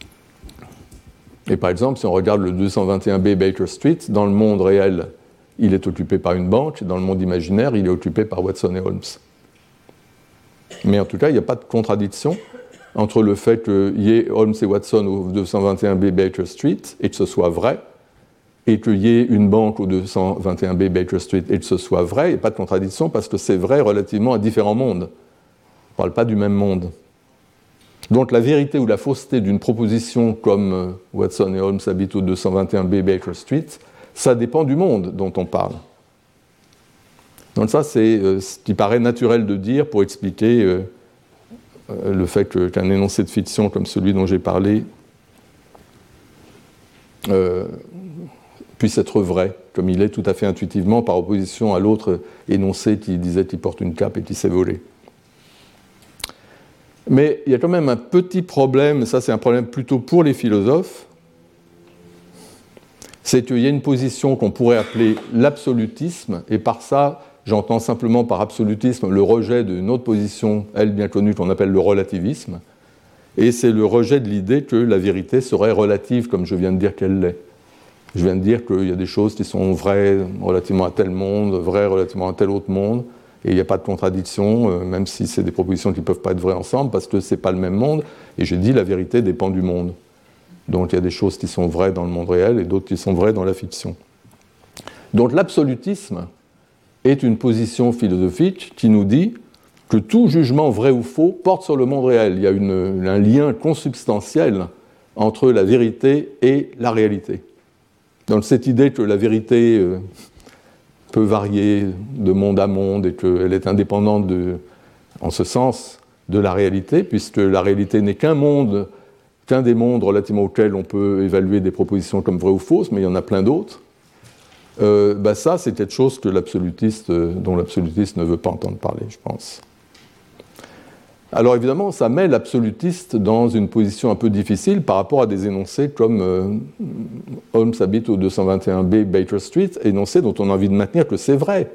Speaker 2: et par exemple, si on regarde le deux cent vingt et un B Baker Street, dans le monde réel, il est occupé par une banque, dans le monde imaginaire, il est occupé par Watson et Holmes. Mais en tout cas, il n'y a pas de contradiction entre le fait qu'il y ait Holmes et Watson au deux cent vingt et un B Baker Street et que ce soit vrai, et qu'il y ait une banque au deux cent vingt et un B Baker Street et que ce soit vrai, il n'y a pas de contradiction parce que c'est vrai relativement à différents mondes. On ne parle pas du même monde. Donc la vérité ou la fausseté d'une proposition comme Watson et Holmes habitent au deux cent vingt et un B Baker Street, ça dépend du monde dont on parle. Donc ça, c'est euh, ce qui paraît naturel de dire pour expliquer euh, euh, le fait que, qu'un énoncé de fiction comme celui dont j'ai parlé euh, puisse être vrai, comme il est tout à fait intuitivement, par opposition à l'autre énoncé qui disait qu'il porte une cape et qui s'est volé. Mais il y a quand même un petit problème, ça c'est un problème plutôt pour les philosophes, c'est qu'il y a une position qu'on pourrait appeler l'absolutisme, et par ça, j'entends simplement par absolutisme le rejet d'une autre position, elle bien connue, qu'on appelle le relativisme, et c'est le rejet de l'idée que la vérité serait relative, comme je viens de dire qu'elle l'est. Je viens de dire qu'il y a des choses qui sont vraies relativement à tel monde, vraies relativement à tel autre monde, et il n'y a pas de contradiction, euh, même si c'est des propositions qui ne peuvent pas être vraies ensemble, parce que ce n'est pas le même monde, et j'ai dit la vérité dépend du monde. Donc il y a des choses qui sont vraies dans le monde réel et d'autres qui sont vraies dans la fiction. Donc l'absolutisme est une position philosophique qui nous dit que tout jugement vrai ou faux porte sur le monde réel. Il y a une, un lien consubstantiel entre la vérité et la réalité. Donc cette idée que la vérité euh, peut varier de monde à monde et qu'elle est indépendante de, en ce sens de la réalité, puisque la réalité n'est qu'un monde, qu'un des mondes relativement auxquels on peut évaluer des propositions comme vraies ou fausses, mais il y en a plein d'autres. Euh, bah ça, c'est quelque chose que l'absolutiste, euh, dont l'absolutiste ne veut pas entendre parler, je pense. Alors évidemment, ça met l'absolutiste dans une position un peu difficile par rapport à des énoncés comme euh, Holmes habite au deux cent vingt et un B Baker Street, énoncés dont on a envie de maintenir que c'est vrai.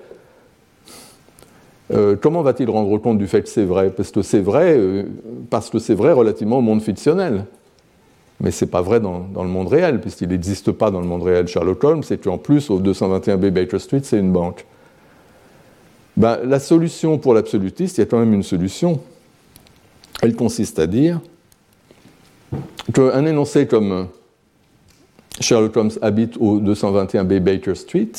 Speaker 2: Euh, comment va-t-il rendre compte du fait que c'est vrai ? Parce que c'est vrai, euh, parce que c'est vrai relativement au monde fictionnel. Mais ce n'est pas vrai dans, dans le monde réel, puisqu'il n'existe pas dans le monde réel Sherlock Holmes, et qu'en plus, au deux cent vingt et un B Baker Street, c'est une banque. Ben, la solution pour l'absolutiste, il y a quand même une solution. Elle consiste à dire qu'un énoncé comme Sherlock Holmes habite au deux cent vingt et un B Baker Street,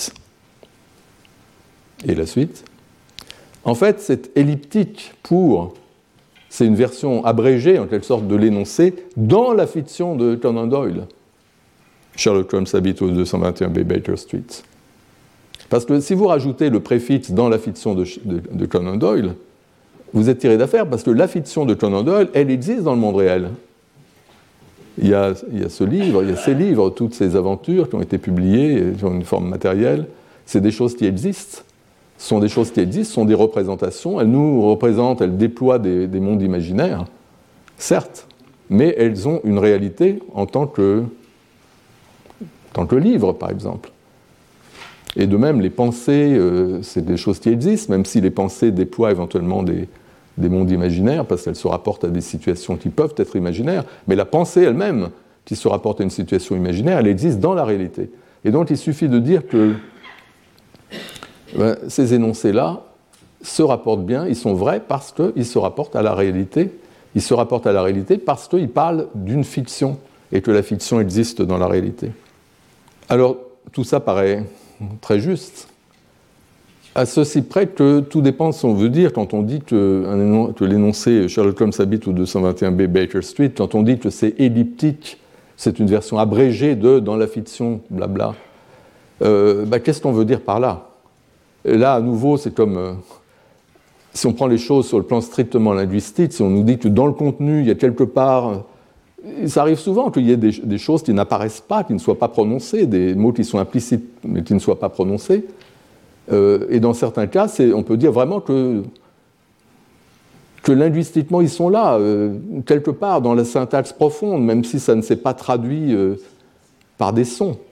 Speaker 2: et la suite, en fait, c'est elliptique pour, c'est une version abrégée en quelque sorte de l'énoncé dans la fiction de Conan Doyle. Sherlock Holmes habite au deux cent vingt et un B Baker Street. Parce que si vous rajoutez le préfixe dans la fiction de, de, de Conan Doyle, vous êtes tiré d'affaire parce que la fiction de Conan Doyle, elle existe dans le monde réel. Il y a, il y a ce livre, il y a ces livres, toutes ces aventures qui ont été publiées dans une forme matérielle. C'est des choses qui existent. Ce sont des choses qui existent, ce sont des représentations. Elles nous représentent, elles déploient des, des mondes imaginaires, certes, mais elles ont une réalité en tant que, en tant que livre, par exemple. Et de même, les pensées, euh, c'est des choses qui existent, même si les pensées déploient éventuellement des, des mondes imaginaires, parce qu'elles se rapportent à des situations qui peuvent être imaginaires, mais la pensée elle-même, qui se rapporte à une situation imaginaire, elle existe dans la réalité. Et donc, il suffit de dire que ben, ces énoncés-là se rapportent bien, ils sont vrais parce qu'ils se rapportent à la réalité. Ils se rapportent à la réalité parce qu'ils parlent d'une fiction, et que la fiction existe dans la réalité. Alors, tout ça paraît très juste, à ceci près que tout dépend de ce qu'on veut dire quand on dit que, que l'énoncé Sherlock Holmes habite au deux cent vingt et un B Baker Street, quand on dit que c'est elliptique, c'est une version abrégée de dans la fiction, blabla. Euh, bah, qu'est-ce qu'on veut dire par là ? Là, à nouveau, c'est comme euh, si on prend les choses sur le plan strictement linguistique, si on nous dit que dans le contenu, il y a quelque part. Ça arrive souvent qu'il y ait des, des choses qui n'apparaissent pas, qui ne soient pas prononcées, des mots qui sont implicites mais qui ne soient pas prononcés. Euh, et dans certains cas, c'est, on peut dire vraiment que, que linguistiquement, ils sont là, euh, quelque part dans la syntaxe profonde, même si ça ne s'est pas traduit euh, par des sons.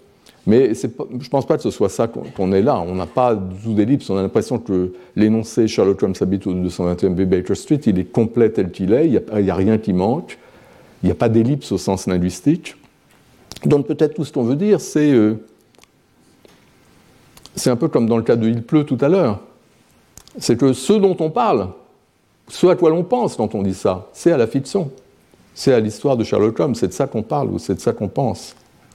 Speaker 2: Mais c'est pas, je ne pense pas que ce soit ça qu'on, qu'on est là. On n'a pas sous d'ellipse. On a l'impression que l'énoncé Sherlock Holmes habite au deux cent vingt et un B Baker Street, il est complet tel qu'il est, il n'y a, a rien qui manque, il n'y a pas d'ellipse au sens linguistique. Donc peut-être tout ce qu'on veut dire, c'est, euh, c'est un peu comme dans le cas de Il pleut tout à l'heure. C'est que ce dont on parle, ce à quoi l'on pense quand on dit ça, c'est à la fiction. C'est à l'histoire de Sherlock Holmes, c'est de ça qu'on parle ou c'est de ça qu'on pense.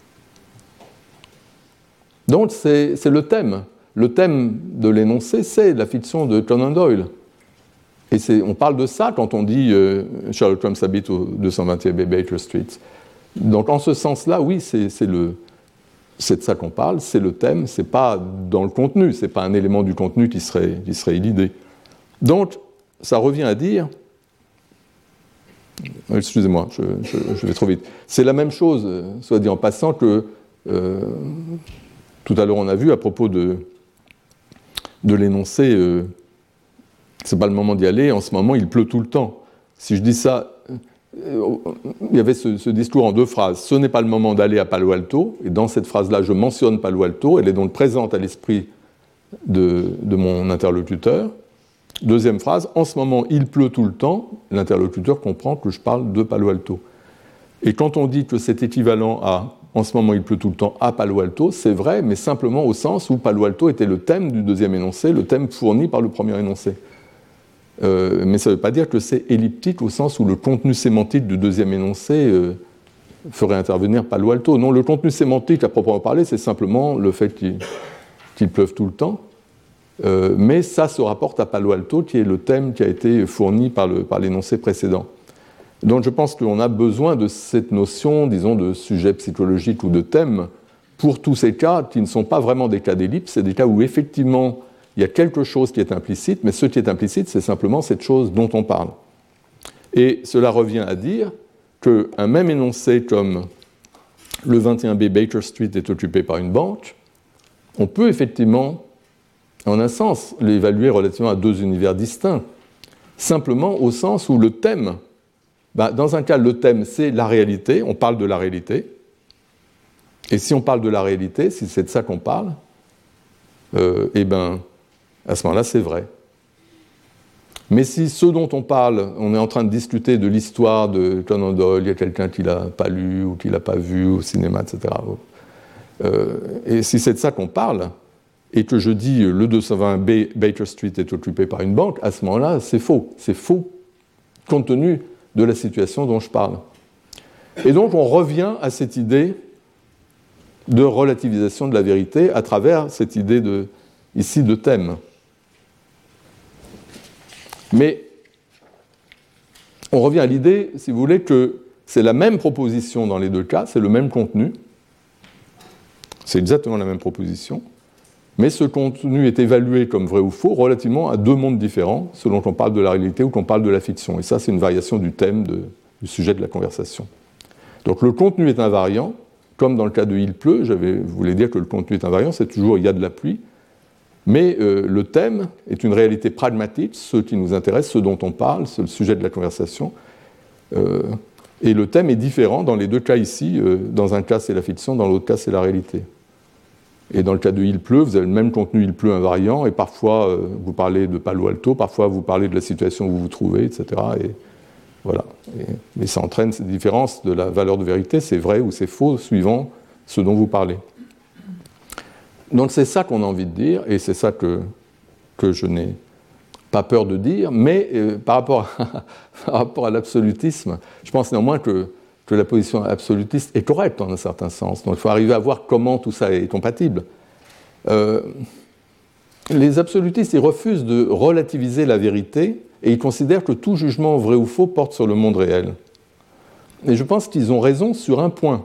Speaker 2: Donc c'est, c'est le thème. Le thème de l'énoncé, c'est la fiction de Conan Doyle. Et c'est, on parle de ça quand on dit euh, Sherlock Holmes habite au deux cent vingt et un B Baker Street. Donc en ce sens-là, oui, c'est, c'est, le, c'est de ça qu'on parle, c'est le thème, c'est pas dans le contenu, c'est pas un élément du contenu qui serait, qui serait l'idée. Donc ça revient à dire, excusez-moi, je, je, je vais trop vite, c'est la même chose, soit dit en passant, que euh, tout à l'heure on a vu à propos de, de l'énoncé, euh, c'est pas le moment d'y aller, en ce moment il pleut tout le temps. Si je dis ça, il y avait ce, ce discours en deux phrases. Ce n'est pas le moment d'aller à Palo Alto, et dans cette phrase-là, je mentionne Palo Alto, elle est donc présente à l'esprit de, de mon interlocuteur. Deuxième phrase, en ce moment, il pleut tout le temps, l'interlocuteur comprend que je parle de Palo Alto. Et quand on dit que c'est équivalent à en ce moment, il pleut tout le temps à Palo Alto, c'est vrai, mais simplement au sens où Palo Alto était le thème du deuxième énoncé, le thème fourni par le premier énoncé. Euh, mais ça ne veut pas dire que c'est elliptique au sens où le contenu sémantique du deuxième énoncé euh, ferait intervenir Palo Alto. Non, le contenu sémantique, à proprement parler, c'est simplement le fait qu'il, qu'il pleuve tout le temps. Euh, mais ça se rapporte à Palo Alto, qui est le thème qui a été fourni par, le, par l'énoncé précédent. Donc je pense qu'on a besoin de cette notion, disons, de sujet psychologique ou de thème pour tous ces cas qui ne sont pas vraiment des cas d'ellipse, c'est des cas où effectivement il y a quelque chose qui est implicite, mais ce qui est implicite, c'est simplement cette chose dont on parle. Et cela revient à dire qu'un même énoncé comme le vingt et un B Baker Street est occupé par une banque, on peut effectivement, en un sens, l'évaluer relativement à deux univers distincts, simplement au sens où le thème, ben, dans un cas, le thème, c'est la réalité, on parle de la réalité, et si on parle de la réalité, si c'est de ça qu'on parle, euh, eh bien, à ce moment-là, c'est vrai. Mais si ce dont on parle, on est en train de discuter de l'histoire de Conan Doyle, il y a quelqu'un qui ne l'a pas lu ou qui ne l'a pas vu au cinéma, et cetera. Euh, et si c'est de ça qu'on parle, et que je dis le deux cent vingt B Baker Street est occupé par une banque, à ce moment-là, c'est faux. C'est faux compte tenu de la situation dont je parle. Et donc, on revient à cette idée de relativisation de la vérité à travers cette idée de, ici de thème. Mais on revient à l'idée, si vous voulez, que c'est la même proposition dans les deux cas, c'est le même contenu, c'est exactement la même proposition, mais ce contenu est évalué comme vrai ou faux relativement à deux mondes différents, selon qu'on parle de la réalité ou qu'on parle de la fiction. Et ça, c'est une variation du thème, de, du sujet de la conversation. Donc le contenu est invariant, comme dans le cas de Il pleut, je voulais dire que le contenu est invariant, c'est toujours il y a de la pluie, mais euh, le thème est une réalité pragmatique, ce qui nous intéresse, ce dont on parle, c'est le sujet de la conversation. Euh, et le thème est différent dans les deux cas ici. Euh, dans un cas, c'est la fiction, dans l'autre cas, c'est la réalité. Et dans le cas de Il pleut, vous avez le même contenu Il pleut invariant, et parfois euh, vous parlez de Palo Alto, parfois vous parlez de la situation où vous vous trouvez, et cetera. Et voilà. Et, mais ça entraîne cette différence de la valeur de vérité, c'est vrai ou c'est faux, suivant ce dont vous parlez. Donc c'est ça qu'on a envie de dire, et c'est ça que, que je n'ai pas peur de dire, mais euh, par, rapport à, par rapport à l'absolutisme, je pense néanmoins que, que la position absolutiste est correcte dans un certain sens. Donc il faut arriver à voir comment tout ça est compatible. Euh, les absolutistes, ils refusent de relativiser la vérité, et ils considèrent que tout jugement vrai ou faux porte sur le monde réel. Et je pense qu'ils ont raison sur un point.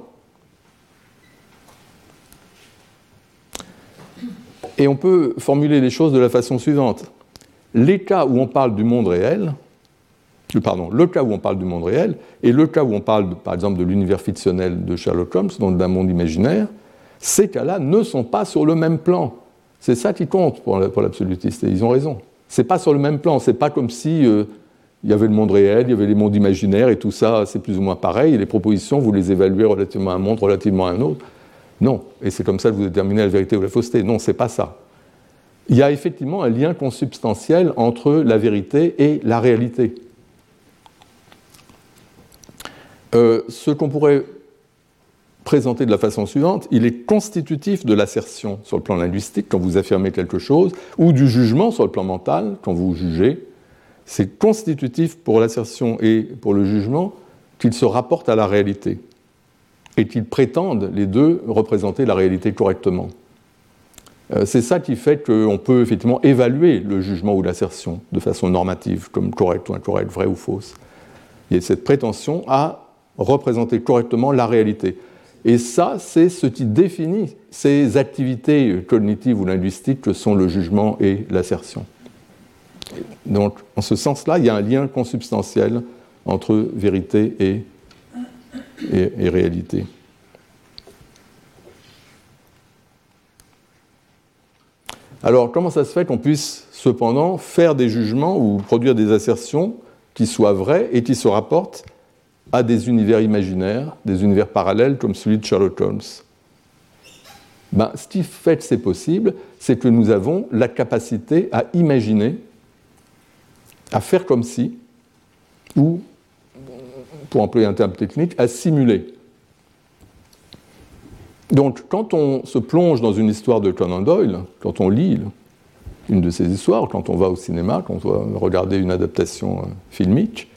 Speaker 2: Et on peut formuler les choses de la façon suivante. Les cas où on parle du monde réel, pardon, le cas où on parle du monde réel, et le cas où on parle, par exemple, de l'univers fictionnel de Sherlock Holmes, donc d'un monde imaginaire, ces cas-là ne sont pas sur le même plan. C'est ça qui compte pour l'absolutiste, et ils ont raison. C'est pas sur le même plan, c'est pas comme si euh, il y avait le monde réel, il y avait les mondes imaginaires, et tout ça, c'est plus ou moins pareil, et les propositions, vous les évaluez relativement à un monde, relativement à un autre. Non, et c'est comme ça que vous déterminez la vérité ou la fausseté. Non, c'est pas ça. Il y a effectivement un lien consubstantiel entre la vérité et la réalité. Euh, ce qu'on pourrait présenter de la façon suivante, il est constitutif de l'assertion sur le plan linguistique quand vous affirmez quelque chose, ou du jugement sur le plan mental quand vous jugez. C'est constitutif pour l'assertion et pour le jugement qu'ils se rapportent à la réalité et qu'ils prétendent les deux représenter la réalité correctement. Euh, c'est ça qui fait qu'on peut effectivement évaluer le jugement ou l'assertion de façon normative, comme correct ou incorrect, vrai ou fausse. Il y a cette prétention à représenter correctement la réalité. Et ça, c'est ce qui définit ces activités cognitives ou linguistiques que sont le jugement et l'assertion. Donc, en ce sens-là, il y a un lien consubstantiel entre vérité et, et, et réalité. Alors, comment ça se fait qu'on puisse cependant faire des jugements ou produire des assertions qui soient vraies et qui se rapportent à des univers imaginaires, des univers parallèles comme celui de Sherlock Holmes? Ben, ce qui fait que c'est possible, c'est que nous avons la capacité à imaginer, à faire comme si, ou, pour employer un terme technique, à simuler. Donc, quand on se plonge dans une histoire de Conan Doyle, quand on lit une de ses histoires, quand on va au cinéma, quand on va regarder une adaptation filmique,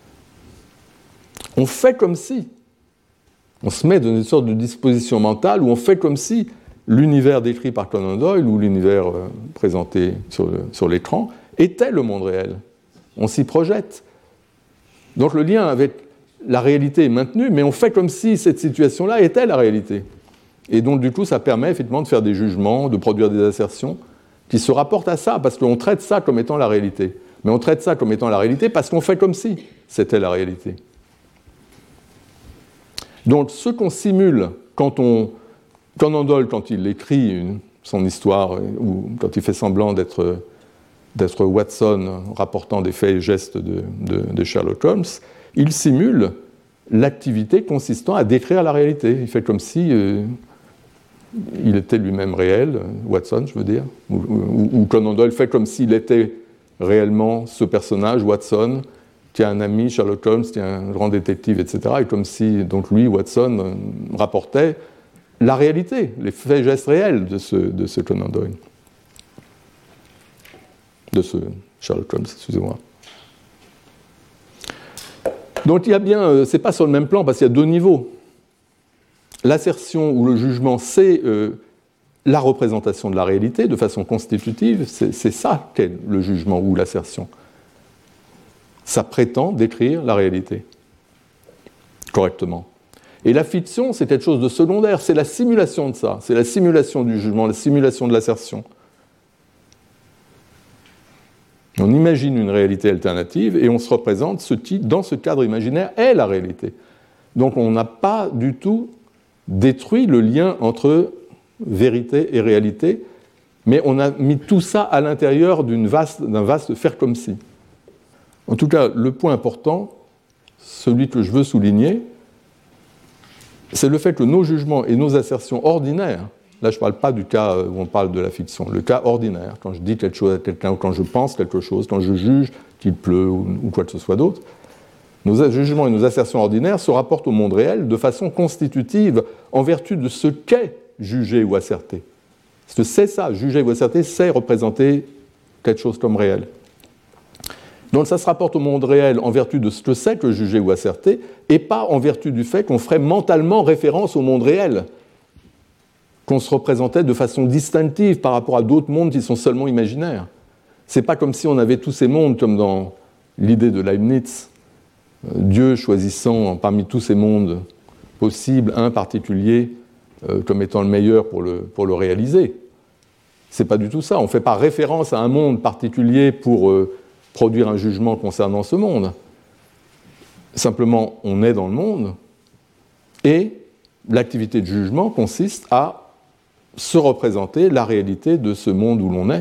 Speaker 2: on fait comme si, on se met dans une sorte de disposition mentale où on fait comme si l'univers décrit par Conan Doyle ou l'univers euh, présenté sur, le, sur l'écran était le monde réel. On s'y projette. Donc le lien avec la réalité est maintenu, mais on fait comme si cette situation-là était la réalité. Et donc du coup, ça permet effectivement de faire des jugements, de produire des assertions qui se rapportent à ça, parce qu'on traite ça comme étant la réalité. Mais on traite ça comme étant la réalité parce qu'on fait comme si c'était la réalité. Donc, ce qu'on simule quand on... Conan Doyle, quand il écrit une, son histoire, ou quand il fait semblant d'être, d'être Watson, rapportant des faits et gestes de, de, de Sherlock Holmes, il simule l'activité consistant à décrire la réalité. Il fait comme si euh, il était lui-même réel, Watson, je veux dire, ou, ou, ou Conan Doyle fait comme s'il était réellement ce personnage, Watson, qui a un ami, Sherlock Holmes, qui est un grand détective, et cetera. Et comme si, donc lui, Watson, euh, rapportait la réalité, les faits et gestes réels de ce, de ce Conan Doyle. De ce Sherlock Holmes, excusez-moi. Donc il y a bien, euh, c'est pas sur le même plan, parce qu'il y a deux niveaux. L'assertion ou le jugement, c'est euh, la représentation de la réalité de façon constitutive, c'est, c'est ça qu'est le jugement ou l'assertion. Ça prétend décrire la réalité correctement. Et la fiction, c'est quelque chose de secondaire, c'est la simulation de ça, c'est la simulation du jugement, la simulation de l'assertion. On imagine une réalité alternative et on se représente ce qui, dans ce cadre imaginaire, est la réalité. Donc on n'a pas du tout détruit le lien entre vérité et réalité, mais on a mis tout ça à l'intérieur d'une vaste, d'un vaste faire comme si. En tout cas, le point important, celui que je veux souligner, c'est le fait que nos jugements et nos assertions ordinaires, là je ne parle pas du cas où on parle de la fiction, le cas ordinaire, quand je dis quelque chose à quelqu'un ou quand je pense quelque chose, quand je juge qu'il pleut ou, ou quoi que ce soit d'autre, nos jugements et nos assertions ordinaires se rapportent au monde réel de façon constitutive en vertu de ce qu'est jugé ou asserté. Parce que c'est ça, juger ou asserter, c'est représenter quelque chose comme réel. Donc ça se rapporte au monde réel en vertu de ce que c'est que juger ou asserter, et pas en vertu du fait qu'on ferait mentalement référence au monde réel, qu'on se représentait de façon distinctive par rapport à d'autres mondes qui sont seulement imaginaires. C'est pas comme si on avait tous ces mondes, comme dans l'idée de Leibniz, Dieu choisissant parmi tous ces mondes possibles un particulier euh, comme étant le meilleur pour le, pour le réaliser. C'est pas du tout ça. On ne fait pas référence à un monde particulier pour euh, produire un jugement concernant ce monde. Simplement, on est dans le monde et l'activité de jugement consiste à se représenter la réalité de ce monde où l'on est.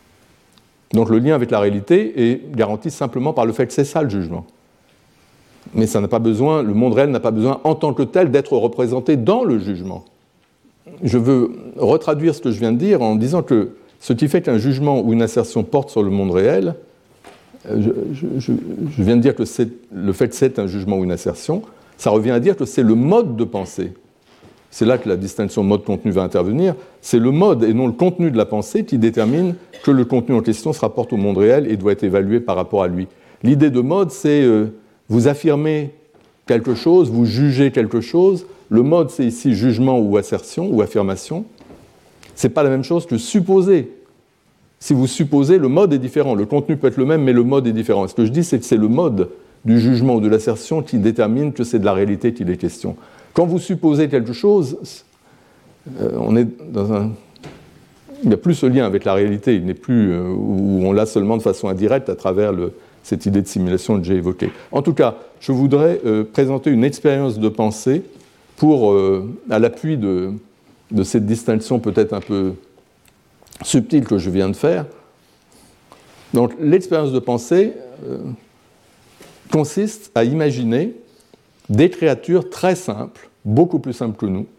Speaker 2: Donc le lien avec la réalité est garanti simplement par le fait que c'est ça le jugement. mais ça n'a pas besoin, le monde réel n'a pas besoin en tant que tel d'être représenté dans le jugement. Je veux retraduire ce que je viens de dire en disant que ce qui fait qu'un jugement ou une assertion porte sur le monde réel, je, je, je viens de dire que c'est, le fait que c'est un jugement ou une assertion, ça revient à dire que c'est le mode de pensée. C'est là que la distinction mode-contenu va intervenir. C'est le mode et non le contenu de la pensée qui détermine que le contenu en question se rapporte au monde réel et doit être évalué par rapport à lui. L'idée de mode, c'est euh, vous affirmez quelque chose, vous jugez quelque chose. Le mode, c'est ici jugement ou assertion ou affirmation. Ce n'est pas la même chose que supposer. Si vous supposez, le mode est différent. Le contenu peut être le même, mais le mode est différent. Ce que je dis, c'est que c'est le mode du jugement ou de l'assertion qui détermine que c'est de la réalité qu'il est question. Quand vous supposez quelque chose, euh, on est dans un... il n'y a plus ce lien avec la réalité, il n'est plus euh, où on l'a seulement de façon indirecte à travers le, cette idée de simulation que j'ai évoquée. En tout cas, je voudrais euh, présenter une expérience de pensée pour, euh, à l'appui de, de cette distinction peut-être un peu subtile que je viens de faire. Donc, l'expérience de pensée euh, consiste à imaginer des créatures très simples, beaucoup plus simples que nous,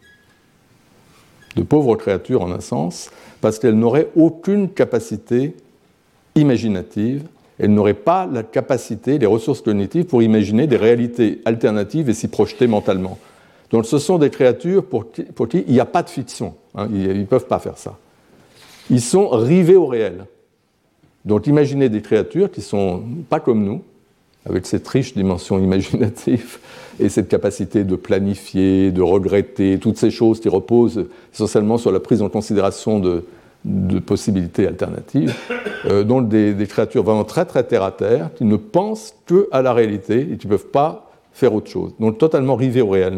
Speaker 2: de pauvres créatures en un sens, parce qu'elles n'auraient aucune capacité imaginative, elles n'auraient pas la capacité, les ressources cognitives pour imaginer des réalités alternatives et s'y projeter mentalement. Donc ce sont des créatures pour qui, pour qui il n'y a pas de fiction, hein, ils ne peuvent pas faire ça. Ils sont rivés au réel. Donc imaginez des créatures qui ne sont pas comme nous, avec cette riche dimension imaginative et cette capacité de planifier, de regretter, toutes ces choses qui reposent essentiellement sur la prise en considération de, de possibilités alternatives, euh, donc des, des créatures vraiment très très terre à terre, qui ne pensent qu'à la réalité et qui ne peuvent pas faire autre chose, donc totalement rivées au réel.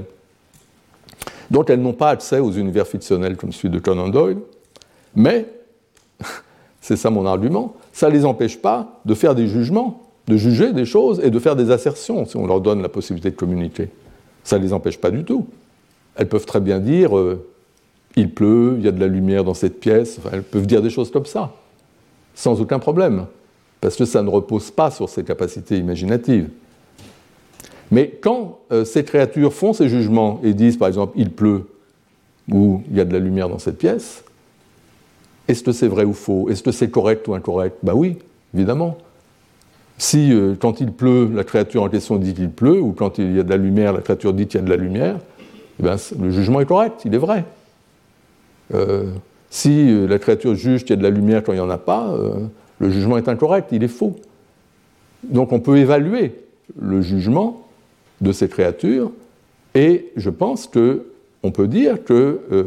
Speaker 2: Donc elles n'ont pas accès aux univers fictionnels comme celui de Conan Doyle, mais, c'est ça mon argument, ça ne les empêche pas de faire des jugements, de juger des choses et de faire des assertions, si on leur donne la possibilité de communiquer. Ça ne les empêche pas du tout. Elles peuvent très bien dire euh, « il pleut, il y a de la lumière dans cette pièce », enfin, elles peuvent dire des choses comme ça, sans aucun problème, parce que ça ne repose pas sur ces capacités imaginatives. Mais quand euh, ces créatures font ces jugements et disent par exemple « il pleut » ou « il y a de la lumière dans cette pièce », est-ce que c'est vrai ou faux? Est-ce que c'est correct ou incorrect? Ben oui, évidemment. Si, euh, quand il pleut, la créature en question dit qu'il pleut, ou quand il y a de la lumière, la créature dit qu'il y a de la lumière, eh bien, le jugement est correct, il est vrai. Euh, si euh, la créature juge qu'il y a de la lumière quand il n'y en a pas, euh, le jugement est incorrect, il est faux. Donc on peut évaluer le jugement de ces créatures, et je pense qu'on peut dire que euh,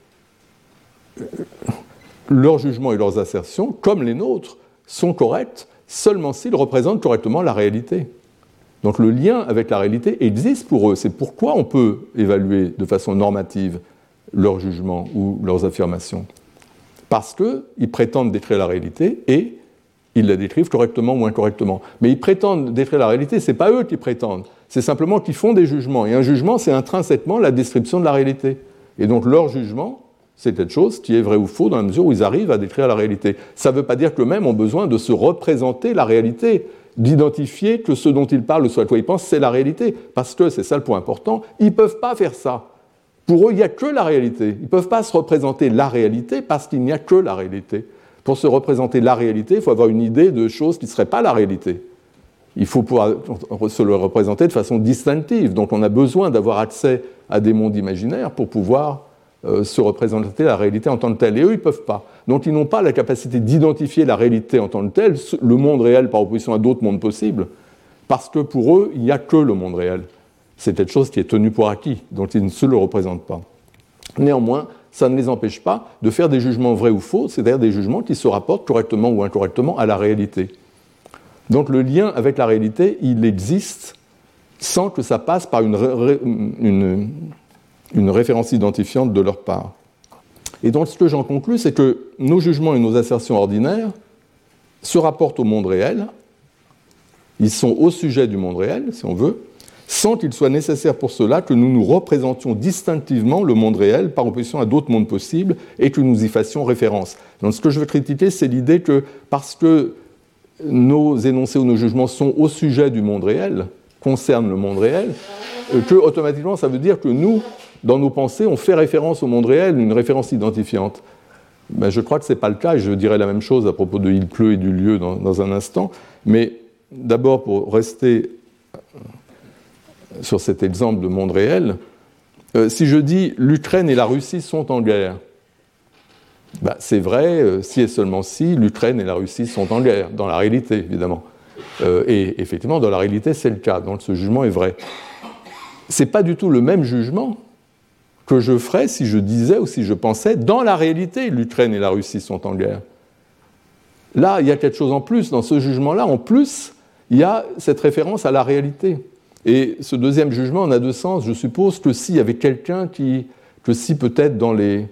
Speaker 2: leurs jugements et leurs assertions, comme les nôtres, sont corrects seulement s'ils représentent correctement la réalité. Donc le lien avec la réalité existe pour eux. C'est pourquoi on peut évaluer de façon normative leurs jugements ou leurs affirmations. Parce qu'ils prétendent décrire la réalité et ils la décrivent correctement ou incorrectement. Mais ils prétendent décrire la réalité, ce n'est pas eux qui prétendent. C'est simplement qu'ils font des jugements. Et un jugement, c'est intrinsèquement la description de la réalité. Et donc leur jugement, c'est quelque chose qui est vrai ou faux dans la mesure où ils arrivent à décrire la réalité. Ça ne veut pas dire qu'eux-mêmes ont besoin de se représenter la réalité, d'identifier que ce dont ils parlent, ce à quoi ils pensent, c'est la réalité. Parce que, c'est ça le point important, ils ne peuvent pas faire ça. Pour eux, il n'y a que la réalité. Ils ne peuvent pas se représenter la réalité parce qu'il n'y a que la réalité. Pour se représenter la réalité, il faut avoir une idée de choses qui ne seraient pas la réalité. Il faut pouvoir se le représenter de façon distinctive. Donc on a besoin d'avoir accès à des mondes imaginaires pour pouvoir Euh, se représenter la réalité en tant que telle. Et eux, ils ne peuvent pas. Donc, ils n'ont pas la capacité d'identifier la réalité en tant que telle, le monde réel par opposition à d'autres mondes possibles, parce que pour eux, il n'y a que le monde réel. C'est quelque chose qui est tenu pour acquis, donc ils ne se le représentent pas. Néanmoins, ça ne les empêche pas de faire des jugements vrais ou faux, c'est-à-dire des jugements qui se rapportent correctement ou incorrectement à la réalité. Donc, le lien avec la réalité, il existe sans que ça passe par une... Ré- une une référence identifiante de leur part. Et donc ce que j'en conclus, c'est que nos jugements et nos assertions ordinaires se rapportent au monde réel, ils sont au sujet du monde réel, si on veut, sans qu'il soit nécessaire pour cela que nous nous représentions distinctivement le monde réel par opposition à d'autres mondes possibles et que nous y fassions référence. Donc ce que je veux critiquer, c'est l'idée que parce que nos énoncés ou nos jugements sont au sujet du monde réel, concerne le monde réel, euh, que automatiquement ça veut dire que nous, dans nos pensées, on fait référence au monde réel, une référence identifiante. Ben, je crois que ce n'est pas le cas, et je dirai la même chose à propos de il pleut et du lieu dans, dans un instant. Mais d'abord, pour rester sur cet exemple de monde réel, euh, si je dis l'Ukraine et la Russie sont en guerre, ben, c'est vrai, euh, si et seulement si, l'Ukraine et la Russie sont en guerre, dans la réalité, évidemment. Euh, et effectivement, dans la réalité, c'est le cas, donc ce jugement est vrai. Ce n'est pas du tout le même jugement que je ferais si je disais ou si je pensais, dans la réalité, l'Ukraine et la Russie sont en guerre. Là, il y a quelque chose en plus. Dans ce jugement-là, en plus, il y a cette référence à la réalité. Et ce deuxième jugement n'a de sens, je suppose, que s'il y avait quelqu'un qui, que si peut-être dans les...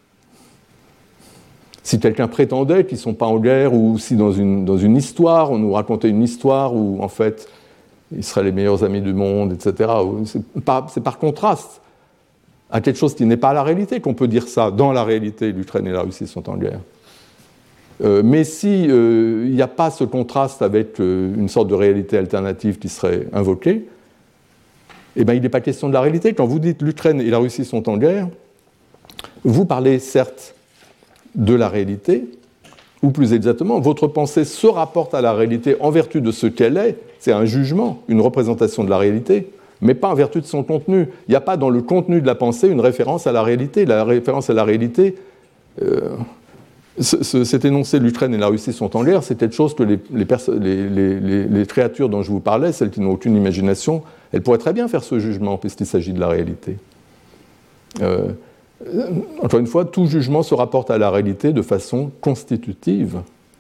Speaker 2: Si quelqu'un prétendait qu'ils ne sont pas en guerre, ou si dans une, dans une histoire, on nous racontait une histoire où, en fait, ils seraient les meilleurs amis du monde, et cetera. C'est par, c'est par contraste à quelque chose qui n'est pas la réalité qu'on peut dire ça. Dans la réalité, l'Ukraine et la Russie sont en guerre. Euh, mais s'il euh, n'y a pas ce contraste avec euh, une sorte de réalité alternative qui serait invoquée, eh bien, il n'est pas question de la réalité. Quand vous dites l'Ukraine et la Russie sont en guerre, vous parlez certes de la réalité, ou plus exactement, votre pensée se rapporte à la réalité en vertu de ce qu'elle est, c'est un jugement, une représentation de la réalité, mais pas en vertu de son contenu. Il n'y a pas dans le contenu de la pensée une référence à la réalité. La référence à la réalité, euh, ce, ce, cet énoncé l'Ukraine et la Russie sont en guerre, c'est quelque chose que les, les, perso- les, les, les, les créatures dont je vous parlais, celles qui n'ont aucune imagination, elles pourraient très bien faire ce jugement puisqu'il s'agit de la réalité. Euh, encore une fois, tout jugement se rapporte à la réalité de façon constitutive,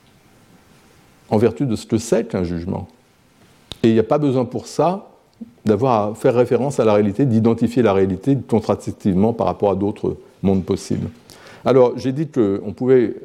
Speaker 2: en vertu de ce que c'est qu'un jugement. Et il n'y a pas besoin pour ça d'avoir à faire référence à la réalité, d'identifier la réalité contrastivement par rapport à d'autres mondes possibles. Alors, j'ai dit qu'on pouvait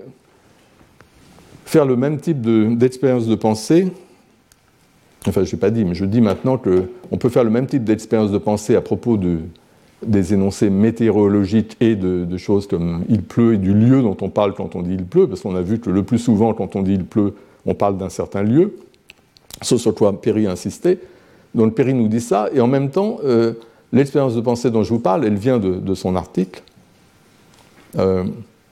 Speaker 2: faire le même type de, d'expérience de pensée, enfin, je n'ai pas dit, mais je dis maintenant qu'on peut faire le même type d'expérience de pensée à propos de, des énoncés météorologiques et de, de choses comme il pleut et du lieu dont on parle quand on dit il pleut, parce qu'on a vu que le plus souvent, quand on dit il pleut, on parle d'un certain lieu, ce sur quoi Perry a insisté. Donc Perry nous dit ça, et en même temps, euh, l'expérience de pensée dont je vous parle, elle vient de, de son article. Euh,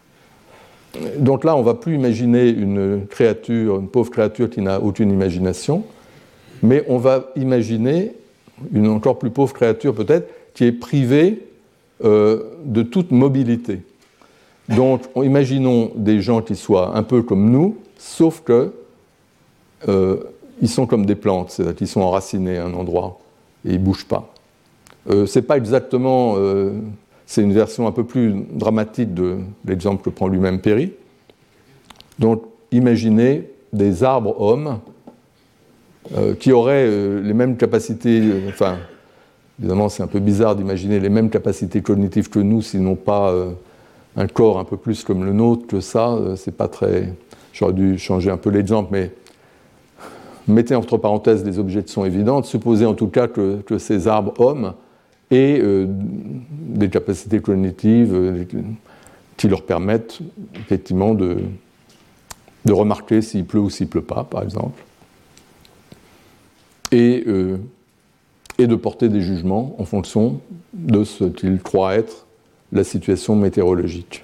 Speaker 2: donc là, on ne va plus imaginer une créature, une pauvre créature qui n'a aucune imagination, mais on va imaginer une encore plus pauvre créature peut-être, qui est privée euh, de toute mobilité. Donc, imaginons des gens qui soient un peu comme nous, sauf que euh, ils sont comme des plantes, c'est-à-dire qu'ils sont enracinés à un endroit et ils ne bougent pas. Euh, c'est pas exactement, euh, c'est une version un peu plus dramatique de l'exemple que prend lui-même Perry. Donc, imaginez des arbres hommes euh, qui auraient euh, les mêmes capacités, euh, enfin, évidemment, c'est un peu bizarre d'imaginer les mêmes capacités cognitives que nous, s'ils n'ont pas euh, un corps un peu plus comme le nôtre que ça. Euh, c'est pas très. J'aurais dû changer un peu l'exemple, mais mettez entre parenthèses des objections évidentes. Supposez en tout cas que, que ces arbres hommes aient euh, des capacités cognitives euh, qui leur permettent effectivement de, de remarquer s'il pleut ou s'il ne pleut pas, par exemple, et euh, et de porter des jugements en fonction de ce qu'ils croient être la situation météorologique.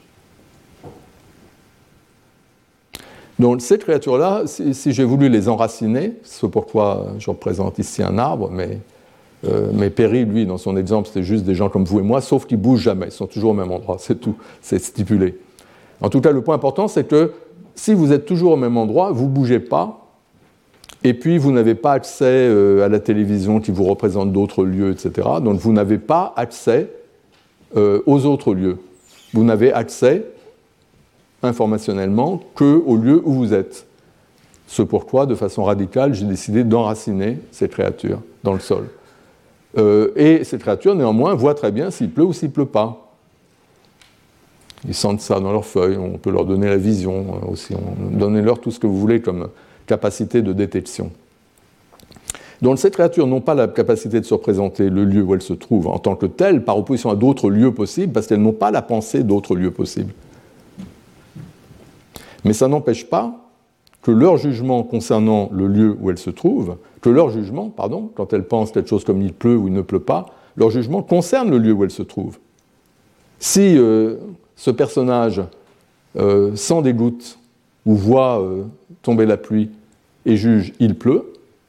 Speaker 2: Donc ces créatures-là, si, si j'ai voulu les enraciner, c'est pourquoi je représente ici un arbre, mais, euh, mais Perry, lui, dans son exemple, c'était juste des gens comme vous et moi, sauf qu'ils ne bougent jamais, ils sont toujours au même endroit, c'est tout, c'est stipulé. En tout cas, le point important, c'est que si vous êtes toujours au même endroit, vous ne bougez pas, et puis, vous n'avez pas accès euh, à la télévision qui vous représente d'autres lieux, et cetera. Donc, vous n'avez pas accès euh, aux autres lieux. Vous n'avez accès, informationnellement, qu'au lieu où vous êtes. Ce pourquoi, de façon radicale, j'ai décidé d'enraciner ces créatures dans le sol. Euh, et ces créatures, néanmoins, voient très bien s'il pleut ou s'il ne pleut pas. Ils sentent ça dans leurs feuilles, on peut leur donner la vision aussi, donnez-leur tout ce que vous voulez comme capacité de détection. Donc ces créatures n'ont pas la capacité de se représenter le lieu où elles se trouvent en tant que telles, par opposition à d'autres lieux possibles, parce qu'elles n'ont pas la pensée d'autres lieux possibles. Mais ça n'empêche pas que leur jugement concernant le lieu où elles se trouvent, que leur jugement, pardon, quand elles pensent quelque chose comme il pleut ou il ne pleut pas, leur jugement concerne le lieu où elles se trouvent. Si euh, ce personnage euh, sent des gouttes ou voit euh, tomber la pluie et juge il pleut,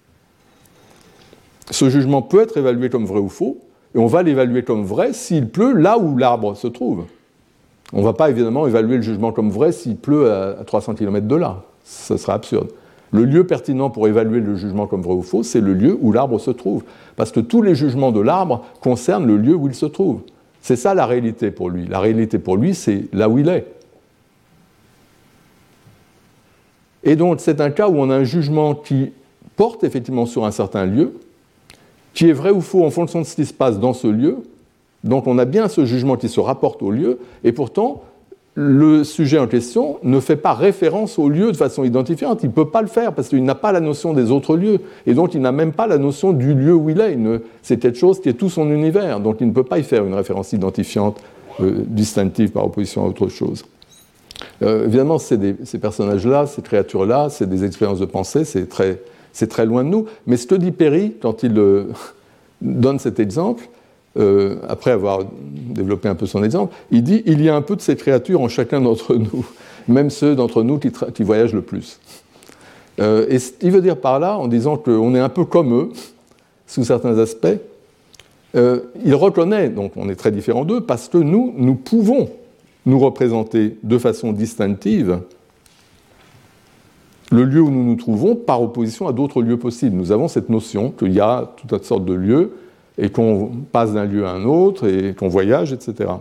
Speaker 2: ce jugement peut être évalué comme vrai ou faux, et on va l'évaluer comme vrai s'il pleut là où l'arbre se trouve. On ne va pas évidemment évaluer le jugement comme vrai s'il pleut à trois cents kilomètres de là. Ce serait absurde. Le lieu pertinent pour évaluer le jugement comme vrai ou faux, c'est le lieu où l'arbre se trouve. Parce que tous les jugements de l'arbre concernent le lieu où il se trouve. C'est ça la réalité pour lui. La réalité pour lui, c'est là où il est. Et donc, c'est un cas où on a un jugement qui porte effectivement sur un certain lieu, qui est vrai ou faux en fonction de ce qui se passe dans ce lieu. Donc, on a bien ce jugement qui se rapporte au lieu, et pourtant, le sujet en question ne fait pas référence au lieu de façon identifiante. Il ne peut pas le faire parce qu'il n'a pas la notion des autres lieux. Et donc, il n'a même pas la notion du lieu où il est. Ne... C'est quelque chose qui est tout son univers. Donc, il ne peut pas y faire une référence identifiante, euh, distinctive par opposition à autre chose. Euh, évidemment, c'est des, ces personnages-là, ces créatures-là, c'est des expériences de pensée, c'est très, c'est très loin de nous. Mais ce que dit Perry, quand il euh, donne cet exemple, Euh, après avoir développé un peu son exemple, il dit « il y a un peu de ces créatures en chacun d'entre nous, même ceux d'entre nous qui, qui voyagent le plus euh, ». Et il veut dire par là, en disant qu'on est un peu comme eux, sous certains aspects, euh, il reconnaît, donc on est très différents d'eux, parce que nous, nous pouvons nous représenter de façon distinctive le lieu où nous nous trouvons par opposition à d'autres lieux possibles. Nous avons cette notion qu'il y a toutes sortes de lieux, et qu'on passe d'un lieu à un autre, et qu'on voyage, et cetera.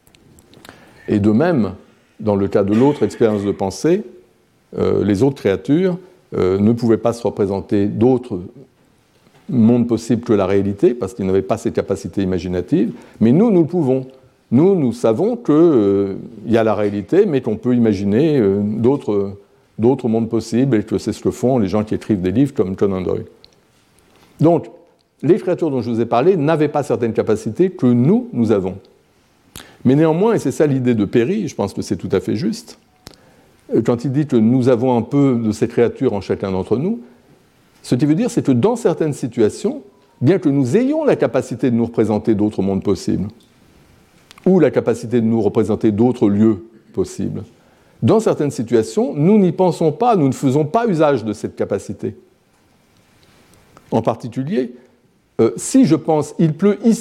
Speaker 2: Et de même, dans le cas de l'autre expérience de pensée, euh, les autres créatures euh, ne pouvaient pas se représenter d'autres mondes possibles que la réalité, parce qu'ils n'avaient pas ces capacités imaginatives, mais nous, nous le pouvons. Nous, nous savons qu'il euh, y a la réalité, mais qu'on peut imaginer euh, d'autres, d'autres mondes possibles, et que c'est ce que font les gens qui écrivent des livres comme Conan Doyle. Donc, les créatures dont je vous ai parlé n'avaient pas certaines capacités que nous, nous avons. Mais néanmoins, et c'est ça l'idée de Perry, je pense que c'est tout à fait juste, quand il dit que nous avons un peu de ces créatures en chacun d'entre nous, ce qui veut dire, c'est que dans certaines situations, bien que nous ayons la capacité de nous représenter d'autres mondes possibles, ou la capacité de nous représenter d'autres lieux possibles, dans certaines situations, nous n'y pensons pas, nous ne faisons pas usage de cette capacité. En particulier, Euh, si je pense « il pleut ici »,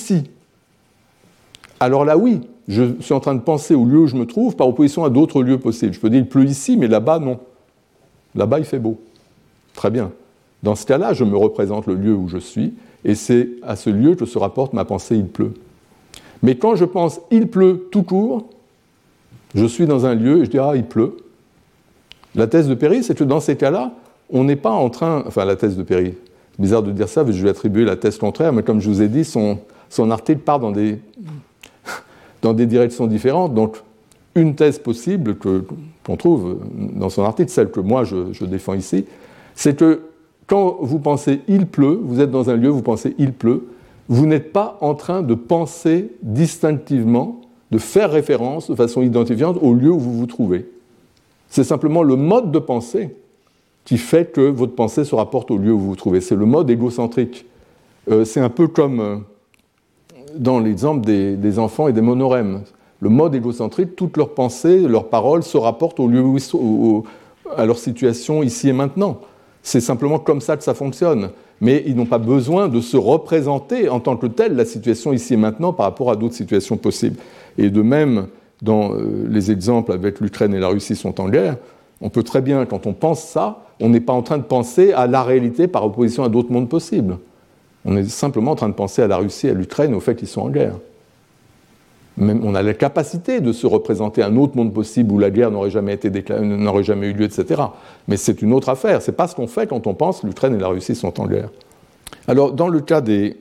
Speaker 2: alors là, oui, je suis en train de penser au lieu où je me trouve par opposition à d'autres lieux possibles. Je peux dire « il pleut ici », mais là-bas, non. Là-bas, il fait beau. Très bien. Dans ce cas-là, je me représente le lieu où je suis, et c'est à ce lieu que se rapporte ma pensée « il pleut ». Mais quand je pense « il pleut » tout court, je suis dans un lieu et je dis « ah, il pleut ». La thèse de Perry, c'est que dans ces cas-là, on n'est pas en train... Enfin, la thèse de Perry... C'est bizarre de dire ça, parce que je lui attribuer la thèse contraire, mais comme je vous ai dit, son, son article part dans des, dans des directions différentes. Donc, une thèse possible que, qu'on trouve dans son article, celle que moi je, je défends ici, c'est que quand vous pensez « il pleut », vous êtes dans un lieu, vous pensez « il pleut », vous n'êtes pas en train de penser distinctivement, de faire référence de façon identifiante au lieu où vous vous trouvez. C'est simplement le mode de pensée qui fait que votre pensée se rapporte au lieu où vous vous trouvez. C'est le mode égocentrique. Euh, c'est un peu comme euh, dans l'exemple des, des enfants et des monorèmes. Le mode égocentrique, toutes leurs pensées, leurs paroles se rapportent au lieu où ils sont, au, à leur situation ici et maintenant. C'est simplement comme ça que ça fonctionne. Mais ils n'ont pas besoin de se représenter en tant que tel la situation ici et maintenant par rapport à d'autres situations possibles. Et de même, dans euh, les exemples avec l'Ukraine et la Russie sont en guerre, on peut très bien, quand on pense ça, on n'est pas en train de penser à la réalité par opposition à d'autres mondes possibles. On est simplement en train de penser à la Russie et à l'Ukraine, au fait qu'ils sont en guerre. Même on a la capacité de se représenter un autre monde possible où la guerre n'aurait jamais été déclarée, n'aurait jamais eu lieu, et cetera. Mais c'est une autre affaire. C'est pas ce qu'on fait quand on pense que l'Ukraine et la Russie sont en guerre. Alors, dans le cas des,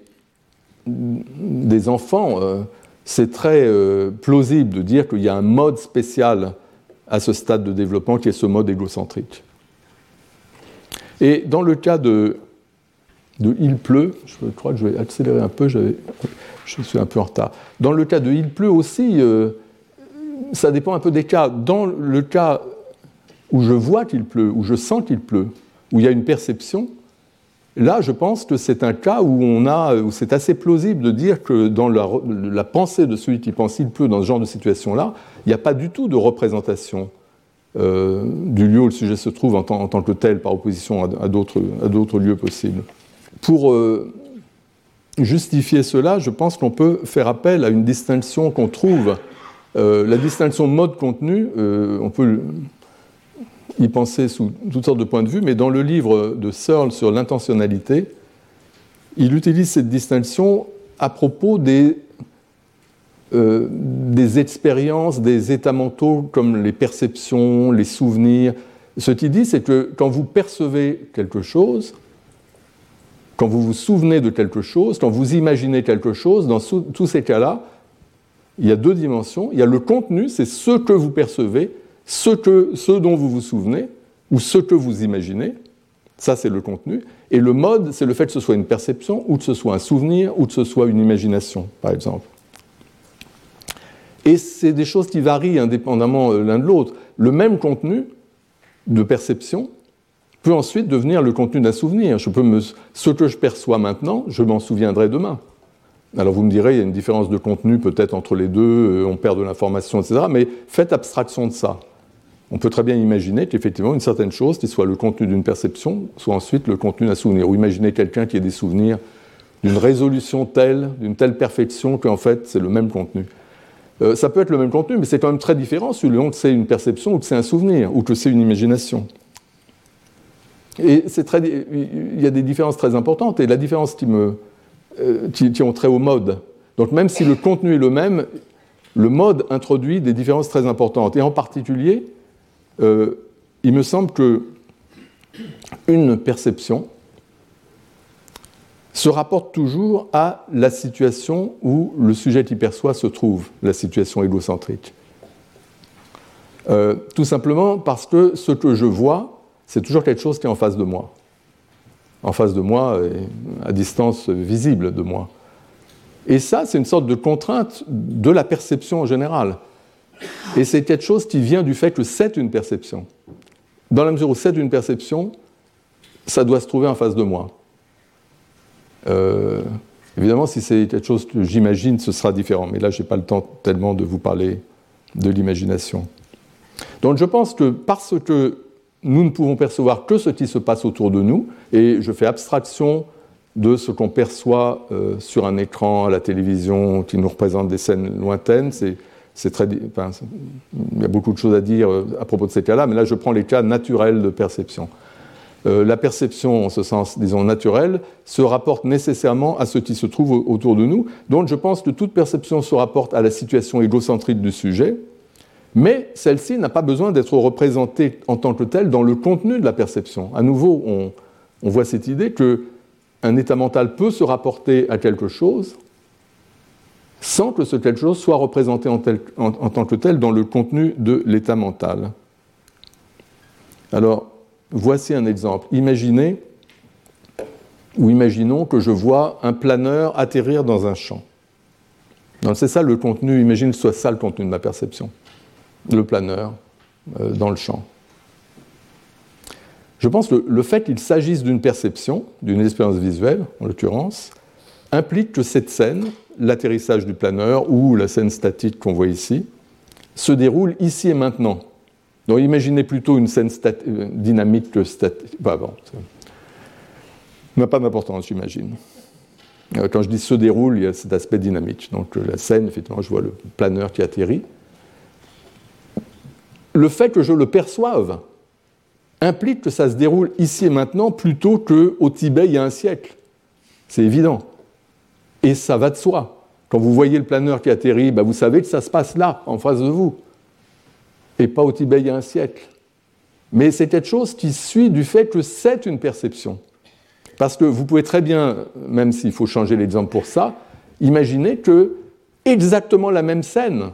Speaker 2: des enfants, euh, c'est très euh, plausible de dire qu'il y a un mode spécial à ce stade de développement qui est ce mode égocentrique. Et dans le cas de, de « il pleut », je crois que je vais accélérer un peu, j'avais, je suis un peu en retard. Dans le cas de « il pleut » aussi, euh, ça dépend un peu des cas. Dans le cas où je vois qu'il pleut, où je sens qu'il pleut, où il y a une perception, là, je pense que c'est un cas où, on a, où c'est assez plausible de dire que dans la, la pensée de celui qui pense qu'il pleut dans ce genre de situation-là, il n'y a pas du tout de représentation euh, du lieu où le sujet se trouve en tant, en tant que tel, par opposition à, à, d'autres, à d'autres lieux possibles. Pour euh, justifier cela, je pense qu'on peut faire appel à une distinction qu'on trouve, euh, la distinction mode-contenu, euh, on peut y penser sous toutes sortes de points de vue, mais dans le livre de Searle sur l'intentionnalité, il utilise cette distinction à propos des, euh, des expériences, des états mentaux comme les perceptions, les souvenirs. Ce qu'il dit, c'est que quand vous percevez quelque chose, quand vous vous souvenez de quelque chose, quand vous imaginez quelque chose, dans sous, tous ces cas-là, il y a deux dimensions. Il y a le contenu, c'est ce que vous percevez, ce, que, ce dont vous vous souvenez, ou ce que vous imaginez. Ça, c'est le contenu. Et le mode, c'est le fait que ce soit une perception, ou que ce soit un souvenir, ou que ce soit une imagination, par exemple. Et c'est des choses qui varient indépendamment l'un de l'autre. Le même contenu de perception peut ensuite devenir le contenu d'un souvenir. Je peux me, ce que je perçois maintenant, je m'en souviendrai demain. Alors vous me direz, il y a une différence de contenu peut-être entre les deux, on perd de l'information, et cetera. Mais faites abstraction de ça. On peut très bien imaginer qu'effectivement une certaine chose qui soit le contenu d'une perception soit ensuite le contenu d'un souvenir. Ou imaginez quelqu'un qui ait des souvenirs d'une résolution telle, d'une telle perfection qu'en fait c'est le même contenu. Euh, ça peut être le même contenu, mais c'est quand même très différent selon que c'est une perception ou que c'est un souvenir ou que c'est une imagination. Et c'est très, il y a des différences très importantes, et la différence qui, me, euh, qui, qui ont trait au mode. Donc même si le contenu est le même, le mode introduit des différences très importantes. Et en particulier, euh, il me semble qu'une perception se rapporte toujours à la situation où le sujet qui perçoit se trouve, la situation égocentrique. Euh, tout simplement parce que ce que je vois, c'est toujours quelque chose qui est en face de moi. En face de moi, et à distance visible de moi. Et ça, c'est une sorte de contrainte de la perception en général. Et c'est quelque chose qui vient du fait que c'est une perception. Dans la mesure où c'est une perception, ça doit se trouver en face de moi. Euh, évidemment, si c'est quelque chose que j'imagine, ce sera différent. Mais là, je n'ai pas le temps tellement de vous parler de l'imagination. Donc je pense que parce que nous ne pouvons percevoir que ce qui se passe autour de nous, et je fais abstraction de ce qu'on perçoit euh, sur un écran, à la télévision, qui nous représente des scènes lointaines. C'est, c'est très, enfin, c'est, il y a beaucoup de choses à dire à propos de ces cas-là, mais là je prends les cas naturels de perception. Euh, la perception, en ce sens, disons, naturel, se rapporte nécessairement à ce qui se trouve autour de nous. Donc je pense que toute perception se rapporte à la situation égocentrique du sujet, mais celle-ci n'a pas besoin d'être représentée en tant que telle dans le contenu de la perception. À nouveau, on, on voit cette idée qu'un état mental peut se rapporter à quelque chose sans que ce quelque chose soit représenté en, tel, en, en tant que tel dans le contenu de l'état mental. Alors, voici un exemple. Imaginez, ou imaginons que je vois un planeur atterrir dans un champ. Donc c'est ça le contenu, imagine que ce soit ça le contenu de ma perception. Le planeur euh, dans le champ. Je pense que le fait qu'il s'agisse d'une perception, d'une expérience visuelle en l'occurrence, implique que cette scène, l'atterrissage du planeur ou la scène statique qu'on voit ici, se déroule ici et maintenant. Donc imaginez plutôt une scène stat- euh, dynamique que statique. Bah, bon, ça n'a pas d'importance, j'imagine. Euh, quand je dis se déroule, il y a cet aspect dynamique. Donc la scène, effectivement, je vois le planeur qui atterrit. Le fait que je le perçoive implique que ça se déroule ici et maintenant plutôt qu'au Tibet il y a un siècle. C'est évident. Et ça va de soi. Quand vous voyez le planeur qui atterrit, ben vous savez que ça se passe là, en face de vous. Et pas au Tibet il y a un siècle. Mais c'est quelque chose qui suit du fait que c'est une perception. Parce que vous pouvez très bien, même s'il faut changer l'exemple pour ça, imaginer que exactement la même scène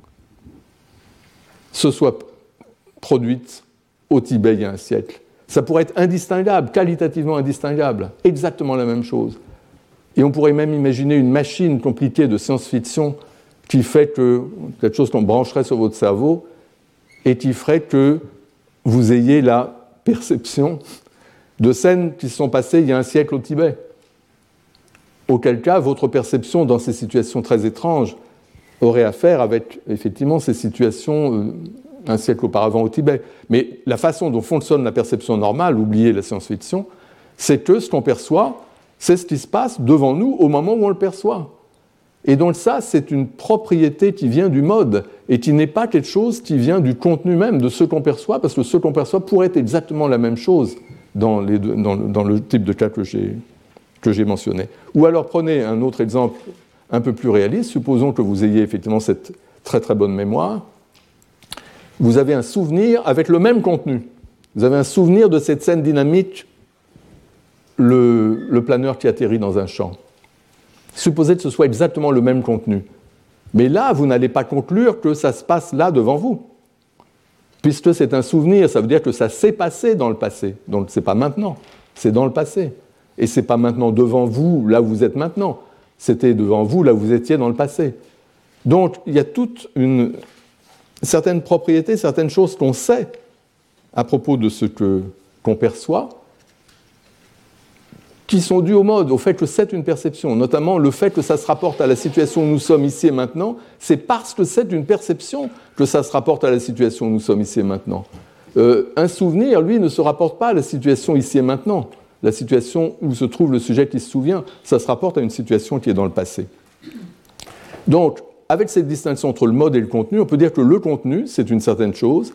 Speaker 2: se soit produite au Tibet il y a un siècle. Ça pourrait être indistinguable, qualitativement indistinguable, exactement la même chose. Et on pourrait même imaginer une machine compliquée de science-fiction qui fait que, quelque chose qu'on brancherait sur votre cerveau, et qui ferait que vous ayez la perception de scènes qui se sont passées il y a un siècle au Tibet. Auquel cas, votre perception dans ces situations très étranges aurait à faire avec, effectivement, ces situations euh, un siècle auparavant au Tibet. Mais la façon dont fonctionne la perception normale, oubliez la science-fiction, c'est que ce qu'on perçoit, c'est ce qui se passe devant nous au moment où on le perçoit. Et donc ça, c'est une propriété qui vient du mode et qui n'est pas quelque chose qui vient du contenu même de ce qu'on perçoit, parce que ce qu'on perçoit pourrait être exactement la même chose dans, les deux, dans, dans le type de cas que j'ai, que j'ai mentionné. Ou alors prenez un autre exemple un peu plus réaliste. Supposons que vous ayez effectivement cette très très bonne mémoire. Vous avez un souvenir avec le même contenu. Vous avez un souvenir de cette scène dynamique, le, le planeur qui atterrit dans un champ. Supposez que ce soit exactement le même contenu. Mais là, vous n'allez pas conclure que ça se passe là devant vous. Puisque c'est un souvenir, ça veut dire que ça s'est passé dans le passé. Donc ce n'est pas maintenant, c'est dans le passé. Et ce n'est pas maintenant devant vous, là où vous êtes maintenant. C'était devant vous, là où vous étiez dans le passé. Donc il y a toute une certaine propriété, certaines choses qu'on sait à propos de ce que, qu'on perçoit, qui sont dues au mode, au fait que c'est une perception, notamment le fait que ça se rapporte à la situation où nous sommes ici et maintenant. C'est parce que c'est une perception que ça se rapporte à la situation où nous sommes ici et maintenant. Euh, un souvenir, lui, ne se rapporte pas à la situation ici et maintenant. La situation où se trouve le sujet qui se souvient, ça se rapporte à une situation qui est dans le passé. Donc, avec cette distinction entre le mode et le contenu, on peut dire que le contenu, c'est une certaine chose,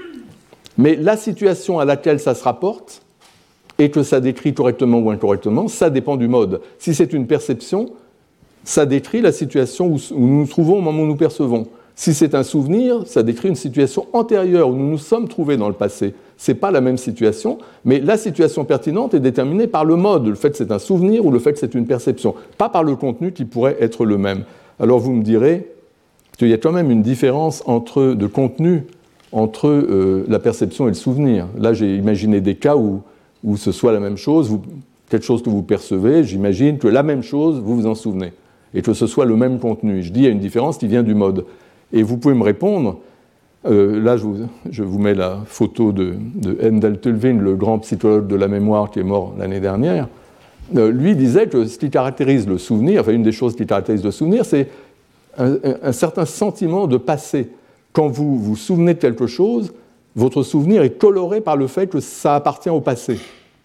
Speaker 2: mais la situation à laquelle ça se rapporte, et que ça décrit correctement ou incorrectement, ça dépend du mode. Si c'est une perception, ça décrit la situation où nous nous trouvons au moment où nous percevons. Si c'est un souvenir, ça décrit une situation antérieure où nous nous sommes trouvés dans le passé. Ce n'est pas la même situation, mais la situation pertinente est déterminée par le mode, le fait que c'est un souvenir ou le fait que c'est une perception, pas par le contenu qui pourrait être le même. Alors vous me direz qu'il y a quand même une différence entre, de contenu entre euh, la perception et le souvenir. Là, j'ai imaginé des cas où où ce soit la même chose, vous, quelque chose que vous percevez, j'imagine que la même chose, vous vous en souvenez, et que ce soit le même contenu. Je dis, il y a une différence qui vient du mode. Et vous pouvez me répondre, euh, là je vous, je vous mets la photo de, de Endel Tulvin, le grand psychologue de la mémoire qui est mort l'année dernière. Euh, lui disait que ce qui caractérise le souvenir, enfin une des choses qui caractérise le souvenir, c'est un, un certain sentiment de passé. Quand vous vous souvenez de quelque chose, votre souvenir est coloré par le fait que ça appartient au passé.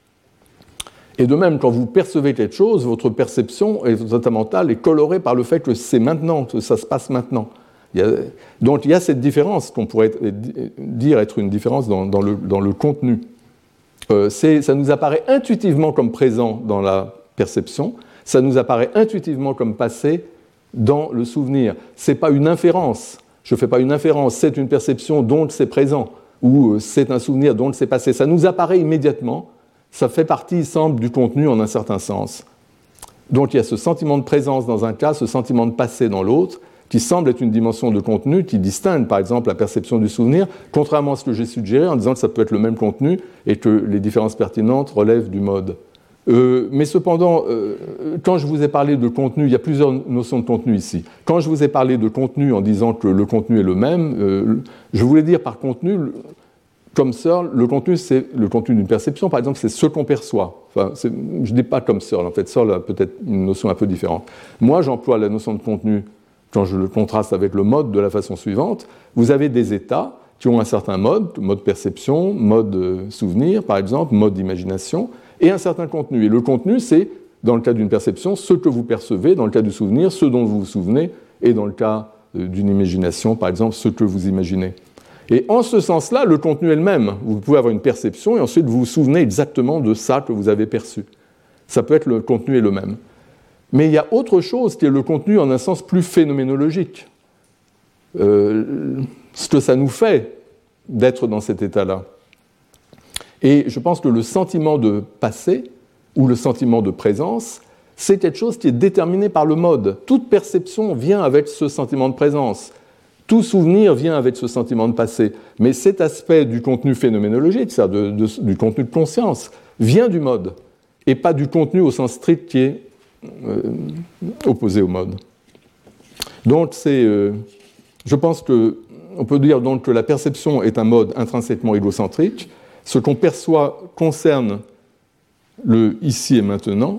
Speaker 2: Et de même, quand vous percevez quelque chose, votre perception et votre état mental est coloré par le fait que c'est maintenant, que ça se passe maintenant. Il y a, donc il y a cette différence qu'on pourrait dire être une différence dans, dans, le, dans le contenu. Euh, c'est, ça nous apparaît intuitivement comme présent dans la perception, ça nous apparaît intuitivement comme passé dans le souvenir. Ce n'est pas une inférence. Je ne fais pas une inférence, c'est une perception dont c'est présent, ou c'est un souvenir dont c'est passé. Ça nous apparaît immédiatement, ça fait partie, il semble, du contenu en un certain sens. Donc il y a ce sentiment de présence dans un cas, ce sentiment de passé dans l'autre, qui semble être une dimension de contenu qui distingue, par exemple, la perception du souvenir, contrairement à ce que j'ai suggéré en disant que ça peut être le même contenu et que les différences pertinentes relèvent du mode. Euh, mais cependant, euh, quand je vous ai parlé de contenu, il y a plusieurs notions de contenu ici. Quand je vous ai parlé de contenu en disant que le contenu est le même, euh, je voulais dire par contenu, comme Searle, le contenu c'est le contenu d'une perception, par exemple, c'est ce qu'on perçoit. Enfin, je ne dis pas comme Searle, en fait, Searle a peut-être une notion un peu différente. Moi, j'emploie la notion de contenu quand je le contraste avec le mode de la façon suivante. Vous avez des états qui ont un certain mode, mode perception, mode souvenir, par exemple, mode d'imagination, et un certain contenu. Et le contenu, c'est, dans le cas d'une perception, ce que vous percevez, dans le cas du souvenir, ce dont vous vous souvenez, et dans le cas d'une imagination, par exemple, ce que vous imaginez. Et en ce sens-là, le contenu est le même. Vous pouvez avoir une perception, et ensuite vous vous souvenez exactement de ça que vous avez perçu. Ça peut être le contenu est le même. Mais il y a autre chose qui est le contenu en un sens plus phénoménologique. Euh, ce que ça nous fait d'être dans cet état-là. Et je pense que le sentiment de passé ou le sentiment de présence, c'est quelque chose qui est déterminé par le mode. Toute perception vient avec ce sentiment de présence. Tout souvenir vient avec ce sentiment de passé. Mais cet aspect du contenu phénoménologique, c'est-à-dire de, de, du contenu de conscience, vient du mode, et pas du contenu au sens strict qui est euh, opposé au mode. Donc c'est, euh, je pense que on peut dire donc que la perception est un mode intrinsèquement égocentrique. Ce qu'on perçoit concerne le ici et maintenant.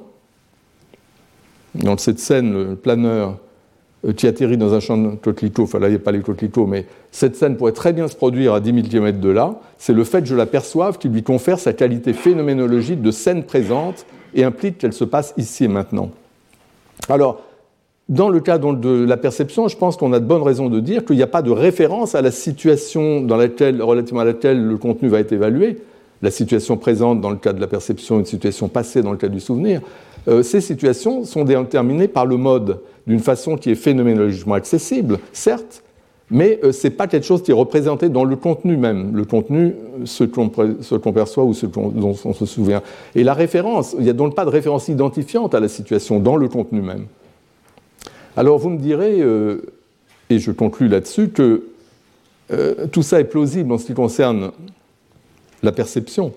Speaker 2: Dans cette scène, le planeur qui atterrit dans un champ de coquelicots, enfin là il n'y a pas les coquelicots, mais cette scène pourrait très bien se produire à dix mille kilomètres de là. C'est le fait que je la perçoive qui lui confère sa qualité phénoménologique de scène présente et implique qu'elle se passe ici et maintenant. Alors, dans le cas donc, de la perception, je pense qu'on a de bonnes raisons de dire qu'il n'y a pas de référence à la situation dans laquelle, relativement à laquelle le contenu va être évalué. La situation présente dans le cas de la perception, une situation passée dans le cas du souvenir. Euh, ces situations sont déterminées par le mode d'une façon qui est phénoménologiquement accessible, certes, mais euh, ce n'est pas quelque chose qui est représenté dans le contenu même. Le contenu, ce qu'on, ce qu'on perçoit ou ce qu'on, dont on se souvient. Et la référence, il n'y a donc pas de référence identifiante à la situation dans le contenu même. Alors vous me direz, euh, et je conclus là-dessus, que euh, tout ça est plausible en ce qui concerne la perception.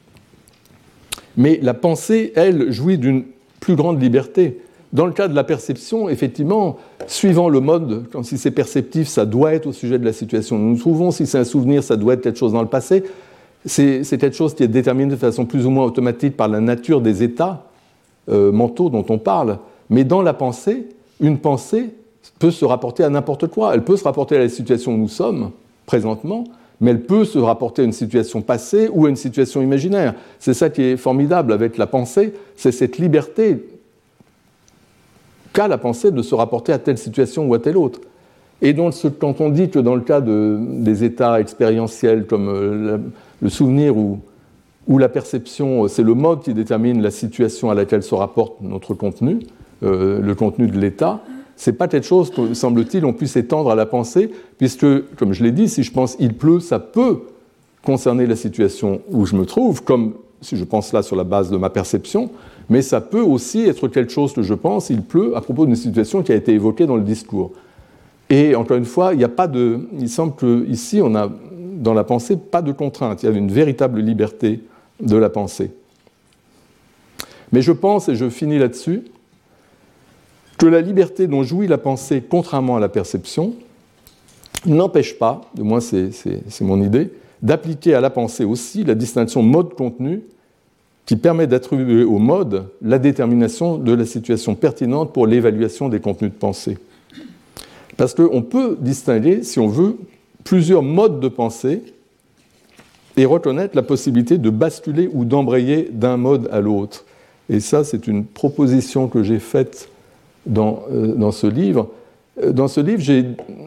Speaker 2: Mais la pensée, elle, jouit d'une plus grande liberté. Dans le cas de la perception, effectivement, suivant le mode, quand si c'est perceptif, ça doit être au sujet de la situation nous nous trouvons, si c'est un souvenir, ça doit être quelque chose dans le passé. C'est, c'est quelque chose qui est déterminé de façon plus ou moins automatique par la nature des états euh, mentaux dont on parle. Mais dans la pensée, une pensée peut se rapporter à n'importe quoi. Elle peut se rapporter à la situation où nous sommes, présentement, mais elle peut se rapporter à une situation passée ou à une situation imaginaire. C'est ça qui est formidable avec la pensée, c'est cette liberté qu'a la pensée de se rapporter à telle situation ou à telle autre. Et donc, quand on dit que dans le cas de, des états expérientiels comme euh, le souvenir ou, ou la perception, c'est le mode qui détermine la situation à laquelle se rapporte notre contenu, euh, le contenu de l'état, ce n'est pas quelque chose que, semble-t-il, on puisse étendre à la pensée, puisque, comme je l'ai dit, si je pense « il pleut », ça peut concerner la situation où je me trouve, comme si je pense là sur la base de ma perception, mais ça peut aussi être quelque chose que je pense « il pleut » à propos d'une situation qui a été évoquée dans le discours. Et encore une fois, il n'y a pas de... Il semble qu'ici, on a, dans la pensée, pas de contrainte. Il y a une véritable liberté de la pensée. Mais je pense, et je finis là-dessus, que la liberté dont jouit la pensée, contrairement à la perception, n'empêche pas, du moins c'est, c'est, c'est mon idée, d'appliquer à la pensée aussi la distinction mode-contenu qui permet d'attribuer au mode la détermination de la situation pertinente pour l'évaluation des contenus de pensée. Parce qu'on peut distinguer, si on veut, plusieurs modes de pensée et reconnaître la possibilité de basculer ou d'embrayer d'un mode à l'autre. Et ça, c'est une proposition que j'ai faite Dans, euh, dans ce livre. Dans ce livre, j'ai,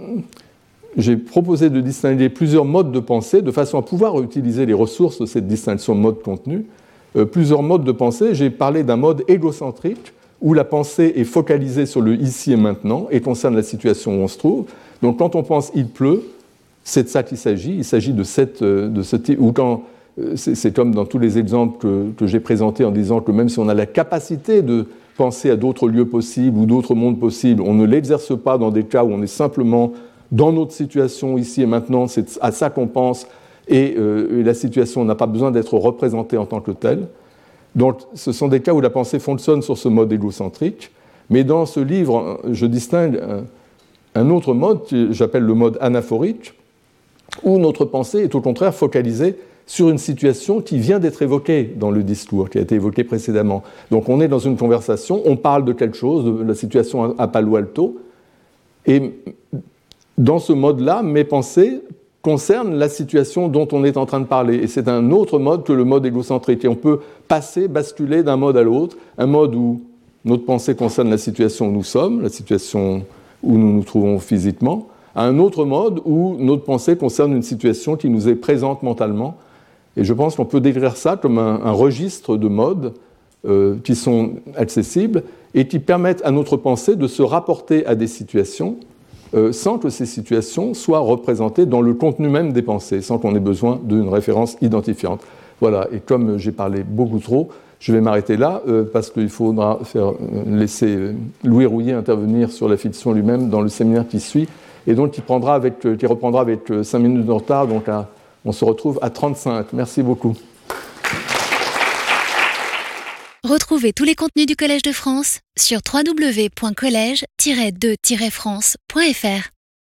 Speaker 2: j'ai proposé de distinguer plusieurs modes de pensée de façon à pouvoir utiliser les ressources de cette distinction mode-contenu. Euh, plusieurs modes de pensée. J'ai parlé d'un mode égocentrique où la pensée est focalisée sur le ici et maintenant et concerne la situation où on se trouve. Donc quand on pense « il pleut », c'est de ça qu'il s'agit. Il s'agit de cette... De ce type, ou quand, c'est, c'est comme dans tous les exemples que, que j'ai présentés en disant que même si on a la capacité de penser à d'autres lieux possibles ou d'autres mondes possibles, on ne l'exerce pas dans des cas où on est simplement dans notre situation ici et maintenant, c'est à ça qu'on pense, et, euh, et la situation n'a pas besoin d'être représentée en tant que telle. Donc ce sont des cas où la pensée fonctionne sur ce mode égocentrique, mais dans ce livre, je distingue un, un autre mode que j'appelle le mode anaphorique, où notre pensée est au contraire focalisée sur une situation qui vient d'être évoquée dans le discours, qui a été évoquée précédemment. Donc on est dans une conversation, on parle de quelque chose, de la situation à Palo Alto, et dans ce mode-là, mes pensées concernent la situation dont on est en train de parler. Et c'est un autre mode que le mode égocentrique. Et on peut passer, basculer d'un mode à l'autre, un mode où notre pensée concerne la situation où nous sommes, la situation où nous nous trouvons physiquement, à un autre mode où notre pensée concerne une situation qui nous est présente mentalement. Et je pense qu'on peut décrire ça comme un, un registre de modes euh, qui sont accessibles et qui permettent à notre pensée de se rapporter à des situations euh, sans que ces situations soient représentées dans le contenu même des pensées, sans qu'on ait besoin d'une référence identifiante. Voilà, et comme j'ai parlé beaucoup trop, je vais m'arrêter là euh, parce qu'il faudra faire, euh, laisser euh, Louis Rouillet intervenir sur la fiction lui-même dans le séminaire qui suit, et donc qui, prendra avec, euh, qui reprendra avec euh, cinq minutes de retard, donc à on se retrouve à trente-cinq. Merci beaucoup.
Speaker 1: Retrouvez tous les contenus du Collège de France sur w w w point collège tiret de tiret france point f r.